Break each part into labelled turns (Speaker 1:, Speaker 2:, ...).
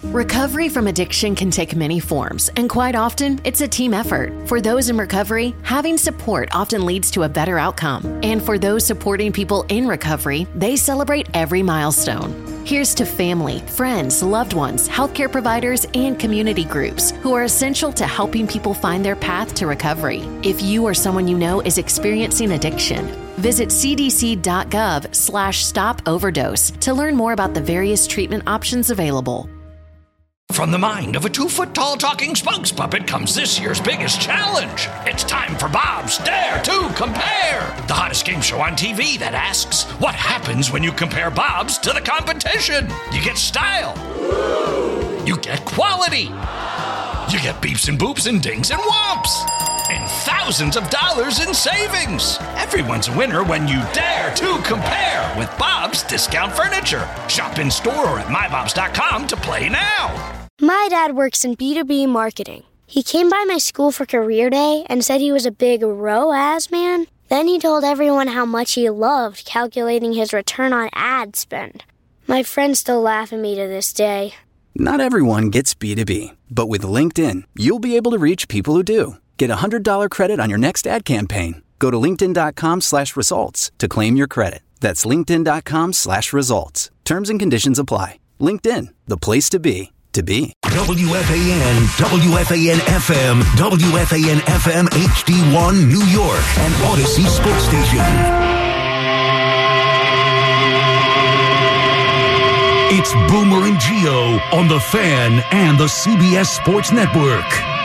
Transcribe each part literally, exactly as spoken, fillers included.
Speaker 1: Recovery from addiction can take many forms, and quite often, it's a team effort. For those in recovery, having support often leads to a better outcome. And for those supporting people in recovery, they celebrate every milestone. Here's to family, friends, loved ones, healthcare providers, and community groups who are essential to helping people find their path to recovery. If you or someone you know is experiencing addiction, visit cdc.gov slash stop overdose to learn more about the various treatment options available.
Speaker 2: From the mind of a two-foot-tall talking spokes puppet comes this year's biggest challenge. It's time for Bob's Dare to Compare, the hottest game show on T V that asks, what happens when you compare Bob's to the competition? You get style. You get quality. You get beeps and boops and dings and whomps. And thousands of dollars in savings. Everyone's a winner when you dare to compare with Bob's Discount Furniture. Shop in store or at my bobs dot com to play now.
Speaker 3: My dad works in B two B marketing. He came by my school for career day and said he was a big R O A S man. Then he told everyone how much he loved calculating his return on ad spend. My friends still laugh at me to this day.
Speaker 4: Not everyone gets B two B, but with LinkedIn, you'll be able to reach people who do. Get a one hundred dollars credit on your next ad campaign. Go to linkedin.com slash results to claim your credit. That's linkedin.com slash results. Terms and conditions apply. LinkedIn, the place to be, to be.
Speaker 5: W F A N, W F A N F M, W F A N F M H D one New York, and Odyssey Sports Station. It's Boomer and Gio on The Fan and the C B S Sports Network.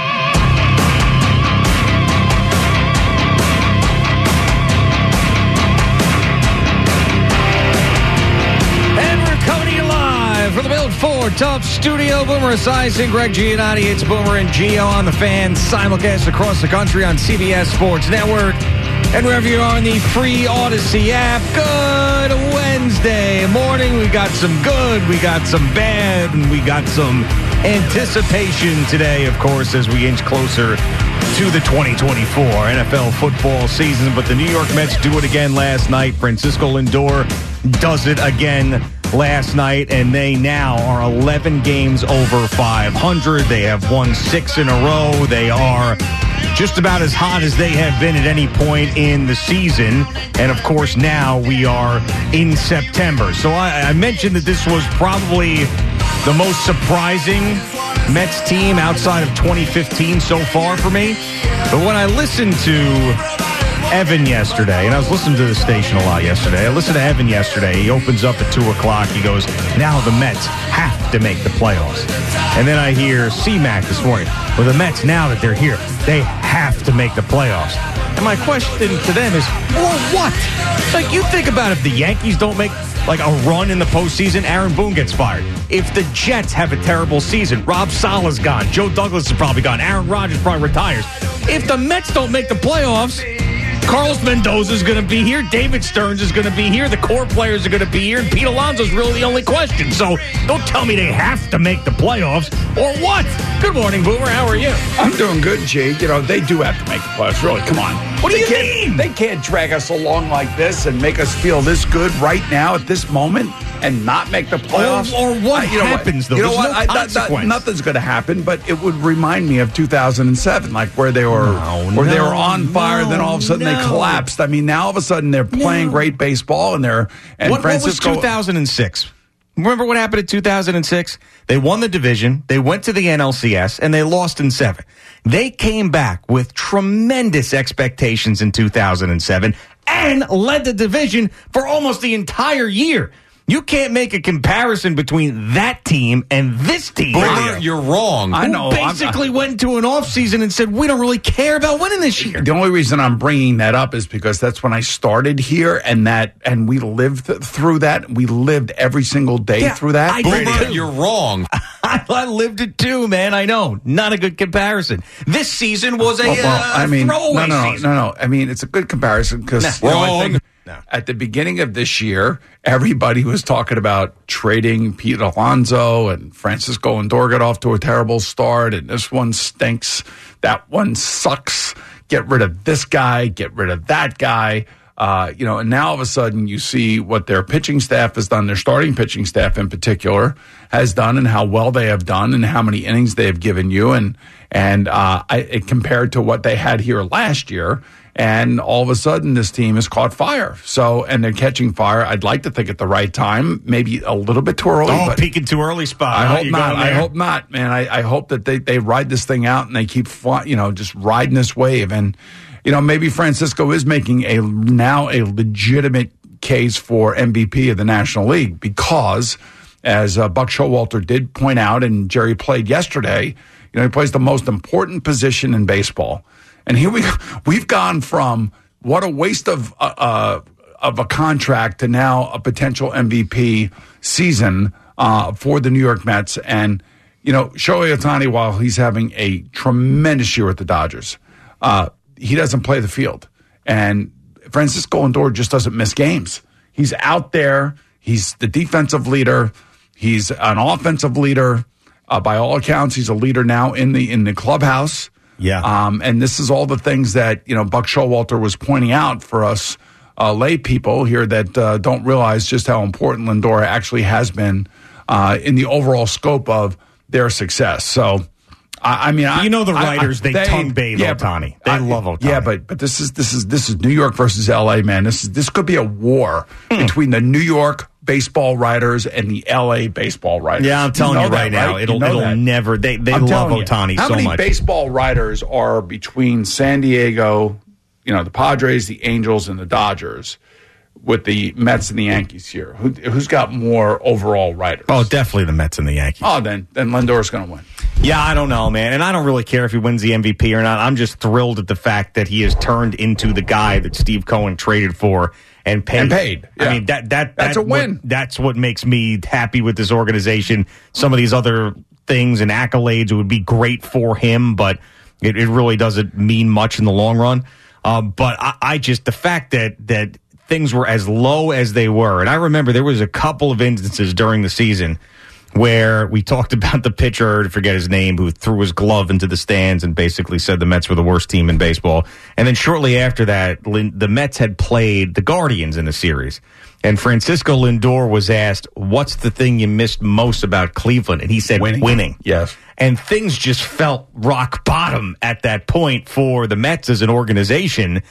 Speaker 6: From the Built Ford Tough Studio, Boomer Esiason, Greg Giannotti. It's Boomer and Gio on The Fan, simulcast across the country on C B S Sports Network and wherever you are on the free Odyssey app. Good Wednesday morning. We got some good, we got some bad, and we got some anticipation today, of course, as we inch closer to the twenty twenty-four N F L football season. But the New York Mets do it again last night. Francisco Lindor does it again last night, and they now are eleven games over five hundred. They have won six in a row. They are just about as hot as they have been at any point in the season. And, of course, now we are in September. So I, I mentioned that this was probably the most surprising Mets team outside of twenty fifteen so far for me. But when I listened to Evan yesterday, and I was listening to the station a lot yesterday. I listened to Evan yesterday. He opens up at two o'clock. He goes, now the Mets have to make the playoffs. And then I hear C-Mac this morning. Well, the Mets, now that they're here, they have to make the playoffs. And my question to them is, well, what? Like, you think about if the Yankees don't make, like, a run in the postseason, Aaron Boone gets fired. If the Jets have a terrible season, Rob Sala's gone. Joe Douglas is probably gone. Aaron Rodgers probably retires. If the Mets don't make the playoffs, Carlos Mendoza is going to be here. David Stearns is going to be here. The core players are going to be here. And Pete Alonso's really the only question. So don't tell me they have to make the playoffs or what. Good morning, Boomer. How are you?
Speaker 7: I'm doing good, G. You know, they do have to make the playoffs. Really, come on.
Speaker 6: What do
Speaker 7: they
Speaker 6: you mean?
Speaker 7: They can't drag us along like this and make us feel this good right now at this moment and not make the playoffs.
Speaker 6: Or, or what
Speaker 7: uh, you know
Speaker 6: happens,
Speaker 7: what?
Speaker 6: though?
Speaker 7: You know
Speaker 6: There's
Speaker 7: what?
Speaker 6: no
Speaker 7: I, that,
Speaker 6: consequence.
Speaker 7: that, nothing's going to happen, but it would remind me of two thousand seven, like where they were,
Speaker 6: no,
Speaker 7: where
Speaker 6: no,
Speaker 7: they were on fire,
Speaker 6: no,
Speaker 7: then all of a sudden
Speaker 6: no.
Speaker 7: they collapsed. I mean, now all of a sudden they're playing
Speaker 6: No.
Speaker 7: great baseball, and they're and
Speaker 6: what,
Speaker 7: Francisco.
Speaker 6: What was two thousand six? Remember what happened in two thousand six? They won the division, they went to the N L C S, and they lost in seven. They came back with tremendous expectations in two thousand seven and led the division for almost the entire year. You can't make a comparison between that team and this team.
Speaker 8: Boomer, you're wrong.
Speaker 7: I know.
Speaker 6: Who basically
Speaker 7: I'm,
Speaker 6: went into an offseason and said, we don't really care about winning this year.
Speaker 7: The only reason I'm bringing that up is because that's when I started here, and that and we lived th- through that. We lived every single day
Speaker 6: Yeah,
Speaker 7: through that.
Speaker 6: I
Speaker 8: Boomer,
Speaker 6: did.
Speaker 8: you're wrong.
Speaker 6: I, I lived it too, man. I know. Not a good comparison. This season was a
Speaker 7: well, well,
Speaker 6: uh,
Speaker 7: I mean, no,
Speaker 6: throwaway
Speaker 7: no, no,
Speaker 6: season.
Speaker 7: no, no. I mean, it's a good comparison because
Speaker 6: Nah,
Speaker 7: you know, I
Speaker 8: wrong.
Speaker 7: think
Speaker 6: No.
Speaker 7: at the beginning of this year, everybody was talking about trading Pete Alonso, and Francisco Lindor got off to a terrible start, and this one stinks. That one sucks. Get rid of this guy. Get rid of that guy. Uh, you know, and now all of a sudden you see what their pitching staff has done, their starting pitching staff in particular has done, and how well they have done, and how many innings they have given you, and and uh, I, it compared to what they had here last year. And all of a sudden, this team has caught fire. So, and they're catching fire. I'd like to think at the right time, maybe a little bit too early.
Speaker 8: Oh,
Speaker 7: but
Speaker 8: peaking too early spot.
Speaker 7: I
Speaker 8: Huh?
Speaker 7: hope
Speaker 8: You
Speaker 7: not.
Speaker 8: going
Speaker 7: I
Speaker 8: there?
Speaker 7: hope not, man. I, I hope that they, they ride this thing out and they keep, fly, you know, just riding this wave. And, you know, maybe Francisco is making a now a legitimate case for M V P of the National League because, as uh, Buck Showalter did point out, and Jerry played yesterday, you know, he plays the most important position in baseball. And here we we've gone from what a waste of uh, uh, of a contract to now a potential M V P season uh, for the New York Mets. And, you know, Shohei Ohtani, while he's having a tremendous year with the Dodgers, uh, he doesn't play the field. And Francisco Lindor just doesn't miss games. He's out there. He's the defensive leader. He's an offensive leader. Uh, by all accounts, he's a leader now in the in the clubhouse.
Speaker 8: Yeah.
Speaker 7: Um, and this is all the things that, you know, Buck Showalter was pointing out for us uh, lay people here that uh, don't realize just how important Lindor actually has been uh, in the overall scope of their success. So, I, I mean, I,
Speaker 8: you know the writers,
Speaker 7: I, I,
Speaker 8: they, they tongue bathe
Speaker 7: yeah,
Speaker 8: Ohtani. They
Speaker 7: I,
Speaker 8: love Ohtani.
Speaker 7: Yeah, but but this is this is this is New York versus L A, man. This is this could be a war hmm. between the New York baseball writers and the L A baseball writers.
Speaker 8: Yeah, I'm telling you, you
Speaker 7: that,
Speaker 8: right now,
Speaker 7: right?
Speaker 8: it'll
Speaker 7: you know
Speaker 8: it'll
Speaker 7: that.
Speaker 8: never. They they
Speaker 7: I'm
Speaker 8: love
Speaker 7: telling you,
Speaker 8: Ohtani
Speaker 7: how
Speaker 8: so
Speaker 7: many
Speaker 8: much.
Speaker 7: baseball writers are between San Diego, you know, the Padres, the Angels, and the Dodgers, with the Mets and the Yankees here? Who, who's got more overall writers?
Speaker 8: Oh, definitely the Mets and the Yankees.
Speaker 7: Oh, then then Lindor's going to win.
Speaker 8: Yeah, I don't know, man. And I don't really care if he wins the M V P or not. I'm just thrilled at the fact that he has turned into the guy that Steve Cohen traded for and paid.
Speaker 7: And paid. Yeah.
Speaker 8: I mean, that that
Speaker 7: That's
Speaker 8: that
Speaker 7: a win.
Speaker 8: What, that's what makes me happy with this organization. Some of these other things and accolades would be great for him, but it, it really doesn't mean much in the long run. Um, but I, I just, the fact that that things were as low as they were, and I remember there was a couple of instances during the season where we talked about the pitcher, I forget his name, who threw his glove into the stands and basically said the Mets were the worst team in baseball. And then shortly after that, the Mets had played the Guardians in a series. And Francisco Lindor was asked, what's the thing you missed most about Cleveland? And he said, winning. winning.
Speaker 7: Yes.
Speaker 8: And things just felt rock bottom at that point for the Mets as an organization.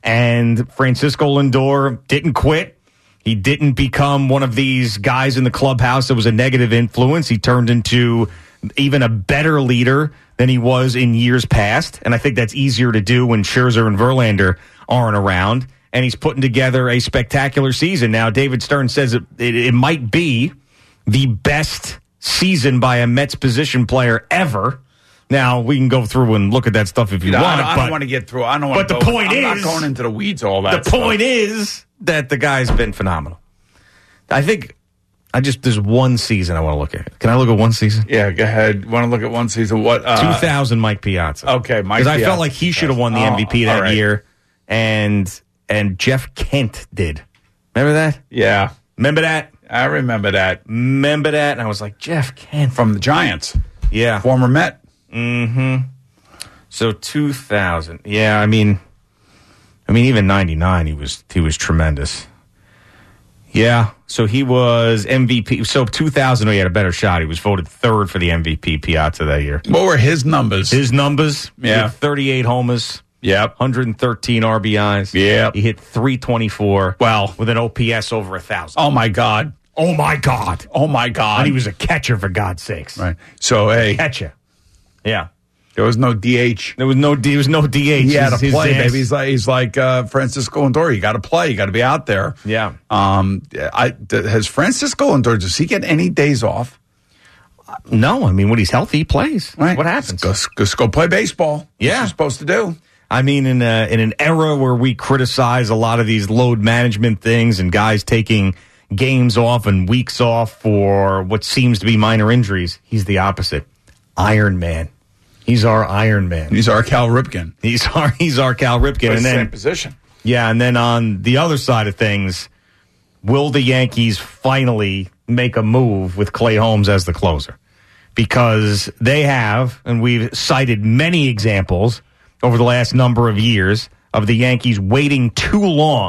Speaker 8: And Francisco Lindor didn't quit. He didn't become one of these guys in the clubhouse that was a negative influence. He turned into even a better leader than he was in years past. And I think that's easier to do when Scherzer and Verlander aren't around. And he's putting together a spectacular season. Now, David Stern says it, it, it might be the best season by a Mets position player ever. Now, we can go through and look at that stuff if you
Speaker 7: no,
Speaker 8: want.
Speaker 7: I don't, I
Speaker 8: but,
Speaker 7: don't want to get through. I don't want
Speaker 8: but
Speaker 7: to
Speaker 8: the
Speaker 7: go,
Speaker 8: point
Speaker 7: I'm
Speaker 8: is,
Speaker 7: not going into the weeds all that
Speaker 8: The
Speaker 7: stuff.
Speaker 8: point is that the guy's been phenomenal. I think I just there's one season I want to look at. Can I look at one season?
Speaker 7: Yeah, go ahead. Want to look at one season? What? Uh,
Speaker 8: two thousand Mike Piazza.
Speaker 7: Okay, Mike
Speaker 8: Because I
Speaker 7: Piazza.
Speaker 8: felt like he should have won the
Speaker 7: Oh,
Speaker 8: M V P that
Speaker 7: all right.
Speaker 8: year, and and Jeff Kent did. Remember that?
Speaker 7: Yeah,
Speaker 8: Remember that?
Speaker 7: I remember that
Speaker 8: Remember that? And I was like, Jeff Kent.
Speaker 7: from the Giants,
Speaker 8: Yeah.
Speaker 7: former Met.
Speaker 8: Mm-hmm. So two thousand. Yeah, I mean, I mean, even ninety-nine, he was he was tremendous. Yeah, so he was M V P. So two thousand, he had a better shot. He was voted third for the M V P, Piazza, that year.
Speaker 7: What were his numbers?
Speaker 8: His numbers, he
Speaker 7: Yeah.
Speaker 8: had thirty-eight homers,
Speaker 7: Yep.
Speaker 8: one hundred thirteen R B Is.
Speaker 7: Yep.
Speaker 8: He hit three twenty-four.
Speaker 7: Wow.
Speaker 8: With an O P S over one thousand.
Speaker 7: Oh my God.
Speaker 8: Oh, my God.
Speaker 7: Oh my God.
Speaker 8: And he was a catcher, for God's sakes.
Speaker 7: right. So hey,
Speaker 8: Catcher. Yeah.
Speaker 7: there was no D H.
Speaker 8: There was no, there was no D H.
Speaker 7: He had to
Speaker 8: His- his
Speaker 7: play,
Speaker 8: ass-
Speaker 7: baby. He's like he's like uh, Francisco Lindor. You got to play. You got to be out there.
Speaker 8: Yeah.
Speaker 7: Um. I th- has Francisco Lindor. Does he get any days off?
Speaker 8: No, I mean, when he's healthy, he plays.
Speaker 7: Right.
Speaker 8: What happens?
Speaker 7: Just go, just go play baseball.
Speaker 8: Yeah.
Speaker 7: What you're supposed to do.
Speaker 8: I mean, in a, in an era where we criticize a lot of these load management things and guys taking games off and weeks off for what seems to be minor injuries, he's the opposite. Iron Man. He's our Iron Man.
Speaker 7: He's our Cal Ripken.
Speaker 8: He's our he's our Cal Ripken.
Speaker 7: Plays
Speaker 8: And
Speaker 7: the
Speaker 8: then
Speaker 7: same position.
Speaker 8: yeah, and then on the other side of things, will the Yankees finally make a move with Clay Holmes as the closer? Because they have, and we've cited many examples over the last number of years of the Yankees waiting too long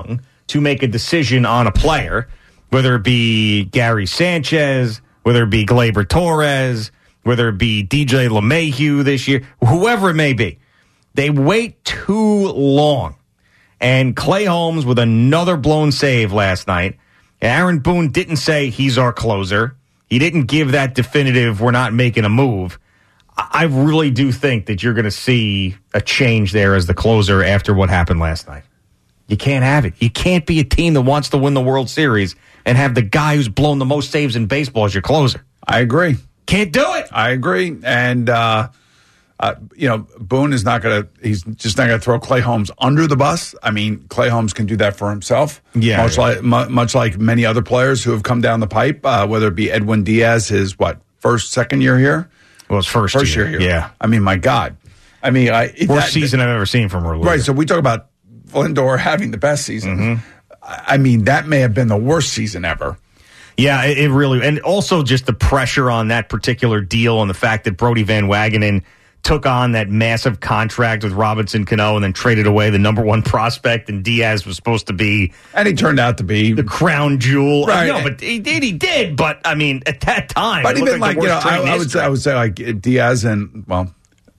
Speaker 8: to make a decision on a player, whether it be Gary Sanchez, whether it be Gleyber Torres, whether it be D J LeMahieu this year, whoever it may be. They wait too long. And Clay Holmes with another blown save last night. Aaron Boone didn't say he's our closer. He didn't give that definitive, we're not making a move. I really do think that you're going to see a change there as the closer after what happened last night. You can't have it. You can't be a team that wants to win the World Series and have the guy who's blown the most saves in baseball as your closer.
Speaker 7: I agree.
Speaker 8: Can't do it.
Speaker 7: I agree. And, uh, uh, you know, Boone is not going to, he's just not going to throw Clay Holmes under the bus. I mean, Clay Holmes can do that for himself.
Speaker 8: Yeah.
Speaker 7: Much,
Speaker 8: yeah.
Speaker 7: Like, mu- much like many other players who have come down the pipe, uh, whether it be Edwin Diaz, his, what, first, second year here?
Speaker 8: Well, it's first,
Speaker 7: first
Speaker 8: year.
Speaker 7: year here.
Speaker 8: Yeah.
Speaker 7: I mean, my God. I mean, I,
Speaker 8: worst
Speaker 7: that,
Speaker 8: season I've ever seen from her.
Speaker 7: Right. So we talk about Lindor having the best season.
Speaker 8: Mm-hmm.
Speaker 7: I mean, that may have been the worst season ever.
Speaker 8: Yeah, it, it really, and also just the pressure on that particular deal and the fact that Brody Van Wagenen took on that massive contract with Robinson Cano and then traded away the number one prospect, and Diaz was supposed to be,
Speaker 7: and he turned out to be
Speaker 8: the crown jewel.
Speaker 7: Right.
Speaker 8: No, but he did, he did. But I mean, at that time,
Speaker 7: but
Speaker 8: it
Speaker 7: even
Speaker 8: like,
Speaker 7: like,
Speaker 8: the
Speaker 7: you know,
Speaker 8: worst
Speaker 7: I,
Speaker 8: trade in
Speaker 7: I would say, I would say like Diaz and well.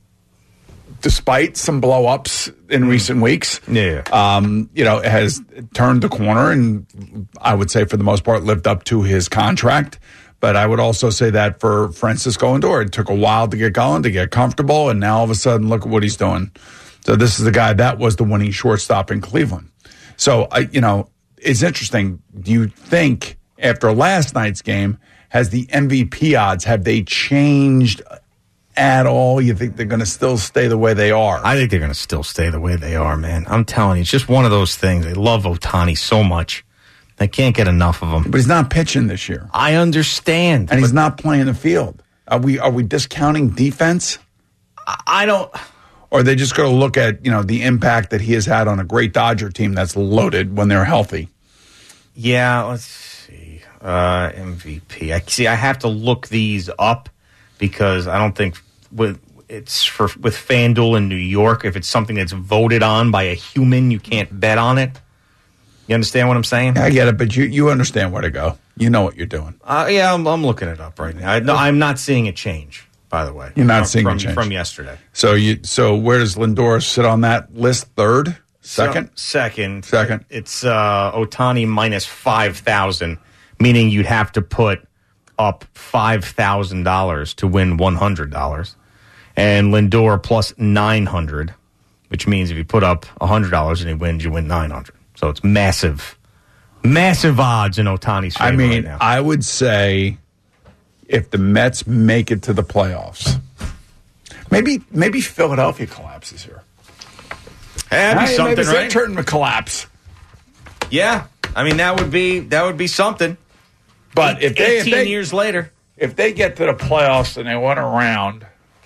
Speaker 7: Despite some blow-ups in mm. recent weeks,
Speaker 8: yeah,
Speaker 7: um, you know, has turned the corner, and I would say for the most part lived up to his contract. But I would also say that for Francisco Lindor, it took a while to get going, to get comfortable, and now all of a sudden, look at what he's doing. So this is the guy that was the winning shortstop in Cleveland. So, I, you know, it's interesting. Do you think after last night's game, has the M V P odds, have they changed at all? You think they're going to still stay the way they are?
Speaker 8: I think they're going to still stay the way they are, man. I'm telling you, it's just one of those things. They love Ohtani so much. They can't get enough of him.
Speaker 7: But he's not pitching this year.
Speaker 8: I understand.
Speaker 7: And he's not playing the field. Are we are we discounting defense?
Speaker 8: I don't.
Speaker 7: Or are they just going to look at, you know, the impact that he has had on a great Dodger team that's loaded when they're healthy?
Speaker 8: Yeah, let's see. Uh, M V P. I see. I have to look these up because I don't think with it's for with FanDuel in New York. If it's something that's voted on by a human, you can't bet on it. You understand what I'm saying?
Speaker 7: I get it, but you, you understand where to go. You know what you're doing.
Speaker 8: Uh, yeah, I'm, I'm looking it up right now. I, no, I'm not seeing a change, by the way.
Speaker 7: You're not
Speaker 8: from,
Speaker 7: seeing
Speaker 8: from,
Speaker 7: a change
Speaker 8: from yesterday.
Speaker 7: So you so where does Lindor sit on that list? Third, second,
Speaker 8: so, second,
Speaker 7: second.
Speaker 8: It's uh, Ohtani minus five thousand, meaning you'd have to put up five thousand dollars to win one hundred dollars, and Lindor plus nine hundred, which means if you put up a hundred dollars and he wins, you win nine hundred. So it's massive, massive odds in Ohtani's favor
Speaker 7: I mean,
Speaker 8: right now.
Speaker 7: I would say if the Mets make it to the playoffs, maybe maybe Philadelphia collapses here.
Speaker 8: That'd be
Speaker 7: hey,
Speaker 8: something,
Speaker 7: maybe
Speaker 8: right?
Speaker 7: Turn to collapse.
Speaker 8: Yeah, I mean that would be that would be something.
Speaker 7: But if they,
Speaker 8: eighteen
Speaker 7: if they,
Speaker 8: years later,
Speaker 7: if they get to the playoffs and they win around,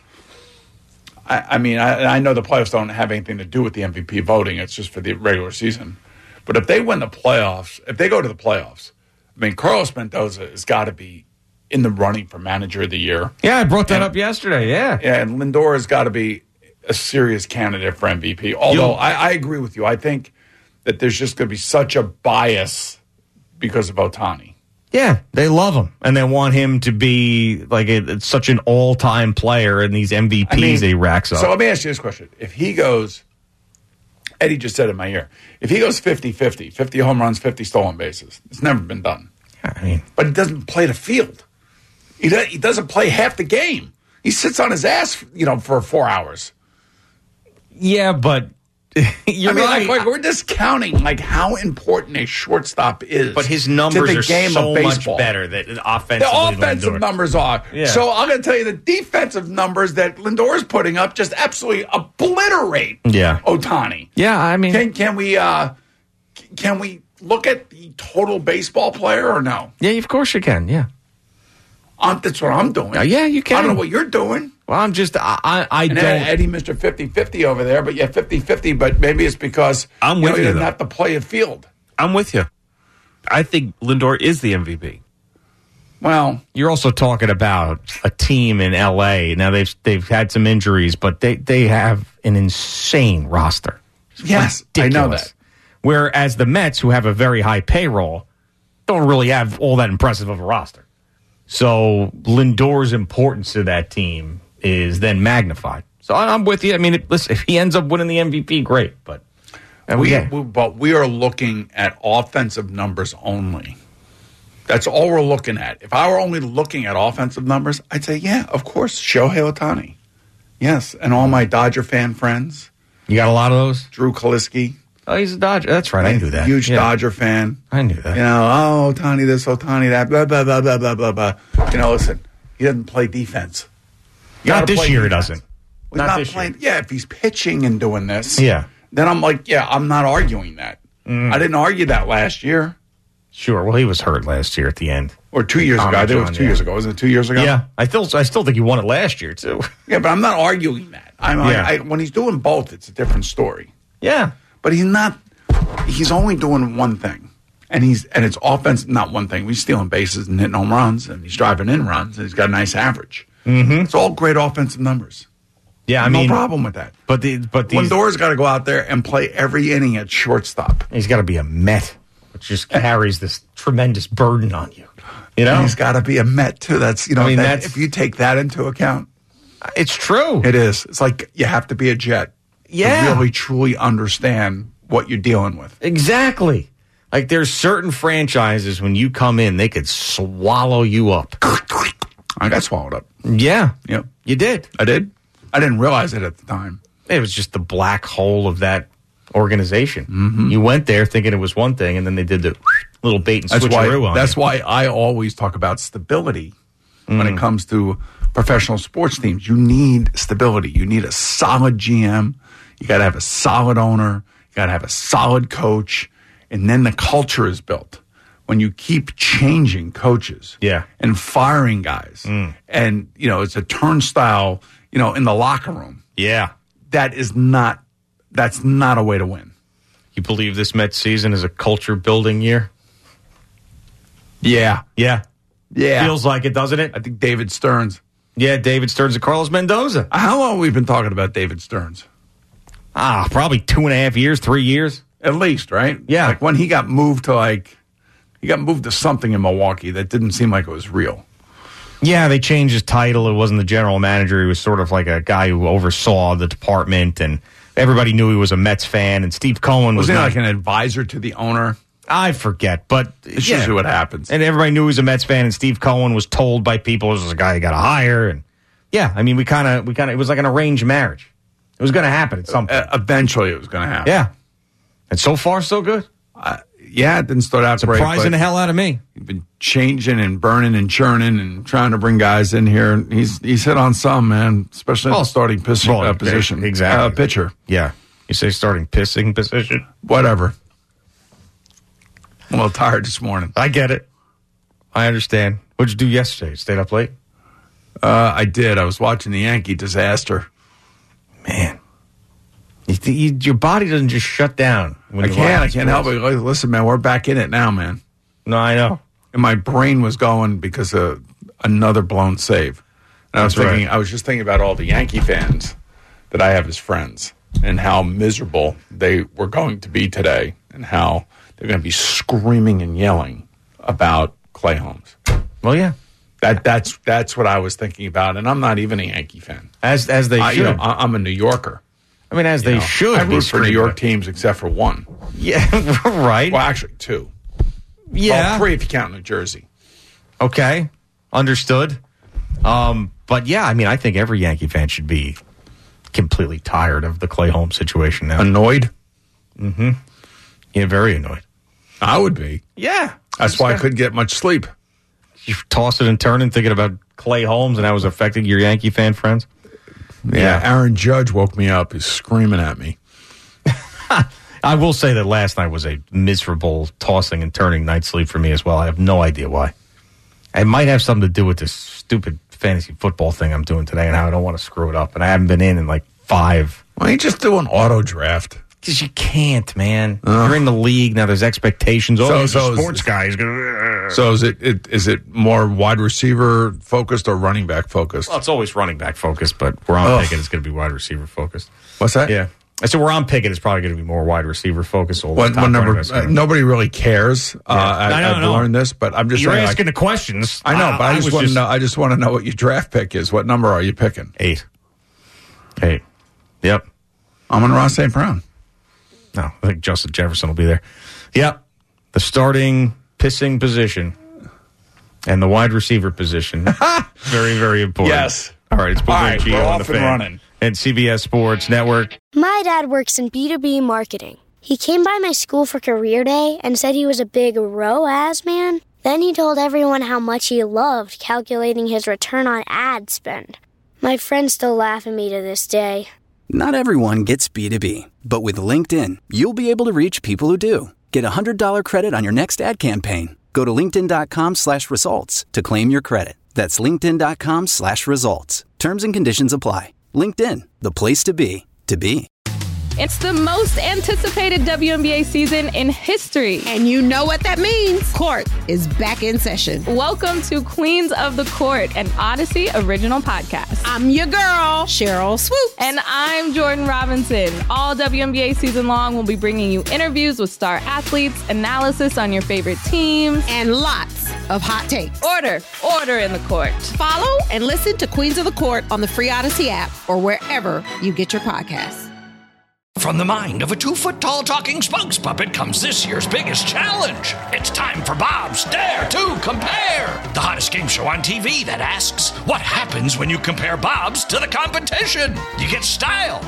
Speaker 7: I, I mean, I, I know the playoffs don't have anything to do with the M V P voting; it's just for the regular season. But if they win the playoffs, if they go to the playoffs, I mean, Carlos Mendoza has got to be in the running for manager of the year.
Speaker 8: Yeah, I brought that
Speaker 7: and,
Speaker 8: up yesterday. Yeah,
Speaker 7: yeah, and Lindor has got to be a serious candidate for M V P. Although I, I agree with you, I think that there's just going to be such a bias because of Ohtani.
Speaker 8: Yeah, they love him, and they want him to be like a, such an all-time player in these M V Ps I mean, that he racks up.
Speaker 7: So let me ask you this question. If he goes, Eddie just said in my ear, if he goes fifty-fifty, fifty home runs, fifty stolen bases, it's never been done.
Speaker 8: Yeah, I mean,
Speaker 7: but he doesn't play the field. He, does, he doesn't play half the game. He sits on his ass, you know, for four hours.
Speaker 8: Yeah, but you're
Speaker 7: I mean,
Speaker 8: right.
Speaker 7: like, like we're discounting like how important a shortstop is.
Speaker 8: But his numbers
Speaker 7: to the
Speaker 8: are
Speaker 7: game
Speaker 8: so
Speaker 7: of
Speaker 8: much
Speaker 7: baseball.
Speaker 8: better that offensively.
Speaker 7: The offensive
Speaker 8: Lindor.
Speaker 7: numbers are.
Speaker 8: Yeah.
Speaker 7: So I'm going to tell you the defensive numbers that Lindor is putting up just absolutely obliterate.
Speaker 8: Yeah.
Speaker 7: Ohtani.
Speaker 8: Yeah, I mean,
Speaker 7: can can we uh, can we look at the total baseball player or no?
Speaker 8: Yeah, of course you can. Yeah.
Speaker 7: Um, that's what I'm doing.
Speaker 8: Uh, yeah, you can.
Speaker 7: I don't know what you're doing.
Speaker 8: Well, I'm just, I, I, I
Speaker 7: and
Speaker 8: don't.
Speaker 7: Eddie, Mister fifty-fifty over there, but yeah, fifty-fifty, but maybe it's because
Speaker 9: I'm
Speaker 7: you
Speaker 9: with
Speaker 7: know,
Speaker 9: you,
Speaker 7: he doesn't
Speaker 9: though.
Speaker 7: have to play a field.
Speaker 9: I'm with you. I think Lindor is the M V P.
Speaker 7: Well,
Speaker 8: you're also talking about a team in L A. Now they've they've had some injuries, but they, they have an insane roster. It's
Speaker 7: yes,
Speaker 8: ridiculous.
Speaker 7: I know that.
Speaker 8: Whereas the Mets, who have a very high payroll, don't really have all that impressive of a roster. So Lindor's importance to that team is then magnified. So I'm with you. I mean, listen, if he ends up winning the M V P, great. But
Speaker 7: we, we, but we are looking at offensive numbers only. That's all we're looking at. If I were only looking at offensive numbers, I'd say, yeah, of course, Shohei Ohtani. Yes, and all my Dodger fan friends.
Speaker 8: You got a lot of those?
Speaker 7: Drew Kaliski.
Speaker 8: Oh, he's a Dodger. That's right. I knew that.
Speaker 7: Huge
Speaker 8: yeah.
Speaker 7: Dodger fan.
Speaker 8: I knew that.
Speaker 7: You know, oh, Ohtani this, Ohtani that, blah, blah, blah, blah, blah, blah, blah. You know, listen, he doesn't play defense. You
Speaker 8: not this year,
Speaker 7: defense.
Speaker 8: he doesn't.
Speaker 7: Well,
Speaker 8: not,
Speaker 7: not
Speaker 8: this
Speaker 7: playing.
Speaker 8: year.
Speaker 7: Yeah, if he's pitching and doing this,
Speaker 8: yeah.
Speaker 7: then I'm like, yeah, I'm not arguing that. Mm. I didn't argue that last year.
Speaker 8: Sure. Well, he was hurt last year at the end.
Speaker 7: Or two years ago. I think it was two yeah. years ago. Wasn't it two years ago?
Speaker 8: Yeah. I still, I still think he won it last year, too.
Speaker 7: Yeah, but I'm not arguing that. I'm
Speaker 8: yeah.
Speaker 7: I, I, when he's doing both, it's a different story.
Speaker 8: Yeah.
Speaker 7: But he's not, he's only doing one thing. And he's and it's offense, not one thing. He's stealing bases and hitting home runs, and he's driving in runs, and he's got a nice average.
Speaker 8: Mm-hmm.
Speaker 7: It's all great offensive numbers.
Speaker 8: Yeah, I
Speaker 7: no
Speaker 8: mean,
Speaker 7: no problem with that.
Speaker 8: But the but these,
Speaker 7: Lindor's got to go out there and play every inning at shortstop.
Speaker 8: He's got to be a Met, which just carries this tremendous burden on you. You know,
Speaker 7: and he's got to be a Met too. That's you know,
Speaker 8: I mean,
Speaker 7: that,
Speaker 8: that's,
Speaker 7: if you take that into account,
Speaker 8: it's true.
Speaker 7: It is. It's like you have to be a Jet.
Speaker 8: Yeah,
Speaker 7: to really truly understand what you're dealing with.
Speaker 8: Exactly. Like there's certain franchises when you come in, they could swallow you up.
Speaker 7: I got swallowed up.
Speaker 8: Yeah.
Speaker 7: Yep.
Speaker 8: You did.
Speaker 7: I did. I didn't realize it at the time.
Speaker 8: It was just the black hole of that organization.
Speaker 7: Mm-hmm.
Speaker 8: You went there thinking it was one thing, and then they did the little bait and
Speaker 7: that's
Speaker 8: switcheroo
Speaker 7: why,
Speaker 8: on
Speaker 7: That's
Speaker 8: you.
Speaker 7: why I always talk about stability mm. when it comes to professional sports teams. You need stability. You need a solid G M. You got to have a solid owner. You got to have a solid coach. And then the culture is built. When you keep changing coaches
Speaker 8: yeah.
Speaker 7: and firing guys,
Speaker 8: mm.
Speaker 7: and, you know, it's a turnstile, you know, in the locker room.
Speaker 8: Yeah.
Speaker 7: That is not, that's not a way to win.
Speaker 8: You believe this Mets season is a culture building year?
Speaker 7: Yeah.
Speaker 8: Yeah.
Speaker 7: Yeah.
Speaker 8: Feels like it, doesn't it?
Speaker 7: I think David Stearns.
Speaker 8: Yeah, David Stearns and Carlos Mendoza.
Speaker 7: How long have we been talking about David Stearns?
Speaker 8: Ah, probably two and a half years, three years.
Speaker 7: At least, right?
Speaker 8: Yeah.
Speaker 7: Like when he got moved to like, he got moved to something in Milwaukee that didn't seem like it was real.
Speaker 8: Yeah, they changed his title. It wasn't the general manager. He was sort of like a guy who oversaw the department, and everybody knew he was a Mets fan. And Steve Cohen was,
Speaker 7: was he
Speaker 8: not,
Speaker 7: like an advisor to the owner?
Speaker 8: I forget, but
Speaker 7: it's
Speaker 8: yeah.
Speaker 7: usually what happens.
Speaker 8: And everybody knew he was a Mets fan, and Steve Cohen was told by people this was a guy you got to hire. And yeah, I mean, we kind of, we kind of, it was like an arranged marriage. It was going to happen at some point.
Speaker 7: Uh, eventually, it was going to happen.
Speaker 8: Yeah, and so far, so good.
Speaker 7: Uh, yeah, it didn't start out
Speaker 8: surprising
Speaker 7: great,
Speaker 8: the hell out of me.
Speaker 7: He's been changing and burning and churning and trying to bring guys in here. And he's he's hit on some, man, especially well, in the starting piss, well, uh, position.
Speaker 8: Exactly.
Speaker 7: Uh, pitcher.
Speaker 8: Yeah. You say starting pissing position?
Speaker 7: Whatever. I'm a little tired this morning.
Speaker 8: I get it. I understand. What'd you do yesterday? Stayed up late?
Speaker 7: Uh, I did. I was watching the Yankee disaster.
Speaker 8: Man. You, you, your body doesn't just shut down. When
Speaker 7: I
Speaker 8: you
Speaker 7: can't. I
Speaker 8: sports.
Speaker 7: can't help it. Listen, man, we're back in it now, man.
Speaker 8: No, I know.
Speaker 7: And my brain was going because of another blown save. And I was
Speaker 8: That's
Speaker 7: thinking,
Speaker 8: right.
Speaker 7: I was just thinking about all the Yankee fans that I have as friends and how miserable they were going to be today and how they're going to be screaming and yelling about Clay Holmes.
Speaker 8: Well, yeah.
Speaker 7: That that's that's what I was thinking about, and I'm not even a Yankee fan.
Speaker 8: As as they
Speaker 7: I,
Speaker 8: should.
Speaker 7: You know, I, I'm a New Yorker.
Speaker 8: I mean, as
Speaker 7: You
Speaker 8: they
Speaker 7: know,
Speaker 8: should.
Speaker 7: I root for New York teams except for one.
Speaker 8: Yeah, right.
Speaker 7: Well, actually, two.
Speaker 8: Yeah.
Speaker 7: Well, three if you count New Jersey.
Speaker 8: Okay. Understood. Um, but, yeah, I mean, I think every Yankee fan should be completely tired of the Clay Holmes situation now.
Speaker 7: Annoyed?
Speaker 8: Mm-hmm. Yeah, very annoyed.
Speaker 7: I would be.
Speaker 8: Yeah.
Speaker 7: That's why I couldn't get much sleep.
Speaker 8: You tossing and turning thinking about Clay Holmes and how it was affecting your Yankee fan friends?
Speaker 7: Yeah, yeah. Aaron Judge woke me up. He's screaming at me.
Speaker 8: I will say that last night was a miserable tossing and turning night's sleep for me as well. I have no idea why. It might have something to do with this stupid fantasy football thing I'm doing today and how I don't want to screw it up. And I haven't been in in like five.
Speaker 7: Why don't you just do an auto draft?
Speaker 8: Because you can't, man. Uh, You're in the league now. There's expectations. Oh, so, so sports is, guy is gonna.
Speaker 7: So is it, it? Is it more wide receiver focused or running back focused?
Speaker 8: Well, it's always running back focused, but where I'm
Speaker 7: Ugh.
Speaker 8: thinking it's going to be wide receiver focused.
Speaker 7: What's that?
Speaker 8: Yeah, I said where I'm picking is probably going to be more wide receiver focus.
Speaker 7: What, what number? Uh, nobody really cares. Uh,
Speaker 8: Yeah.
Speaker 7: I,
Speaker 8: I know,
Speaker 7: I've
Speaker 8: no.
Speaker 7: learned this, but I'm just
Speaker 8: You're
Speaker 7: saying.
Speaker 8: asking
Speaker 7: like,
Speaker 8: the questions.
Speaker 7: I know, but I,
Speaker 8: I
Speaker 7: just
Speaker 8: was
Speaker 7: want to
Speaker 8: just-
Speaker 7: know. I just want to know what your draft pick is. What number are you picking?
Speaker 8: Eight. Eight. Yep.
Speaker 7: I'm on Ross Saint Brown.
Speaker 8: No, I think Justin Jefferson will be there. Yep. The starting pissing position and the wide receiver position. Very, very important.
Speaker 7: Yes.
Speaker 8: All right, it's Boomer
Speaker 7: All right,
Speaker 8: and Gio
Speaker 7: we're
Speaker 8: on
Speaker 7: off
Speaker 8: the
Speaker 7: and
Speaker 8: Fan
Speaker 7: running.
Speaker 8: and C B S Sports Network.
Speaker 3: My dad works in B two B marketing. He came by my school for career day and said he was a big R O A S man. Then he told everyone how much he loved calculating his return on ad spend. My friends still laugh at me to this day.
Speaker 4: Not everyone gets B two B, but with LinkedIn, you'll be able to reach people who do. Get a one hundred dollars credit on your next ad campaign. Go to linkedin.com slash results to claim your credit. That's linkedin.com slash results. Terms and conditions apply. LinkedIn, the place to be, to be.
Speaker 10: It's the most anticipated W N B A season in history.
Speaker 11: And you know what that means. Court is back in session.
Speaker 10: Welcome to Queens of the Court, an Odyssey original podcast.
Speaker 11: I'm your girl, Cheryl Swoops.
Speaker 10: And I'm Jordan Robinson. All W N B A season long, we'll be bringing you interviews with star athletes, analysis on your favorite teams,
Speaker 11: and lots of hot takes.
Speaker 10: Order, order in the court.
Speaker 11: Follow and listen to Queens of the Court on the free Odyssey app or wherever you get your podcasts.
Speaker 2: From the mind of a two-foot-tall talking spokes puppet comes this year's biggest challenge. It's time for Bob's Dare to Compare, the hottest game show on T V that asks, what happens when you compare Bob's to the competition? You get style.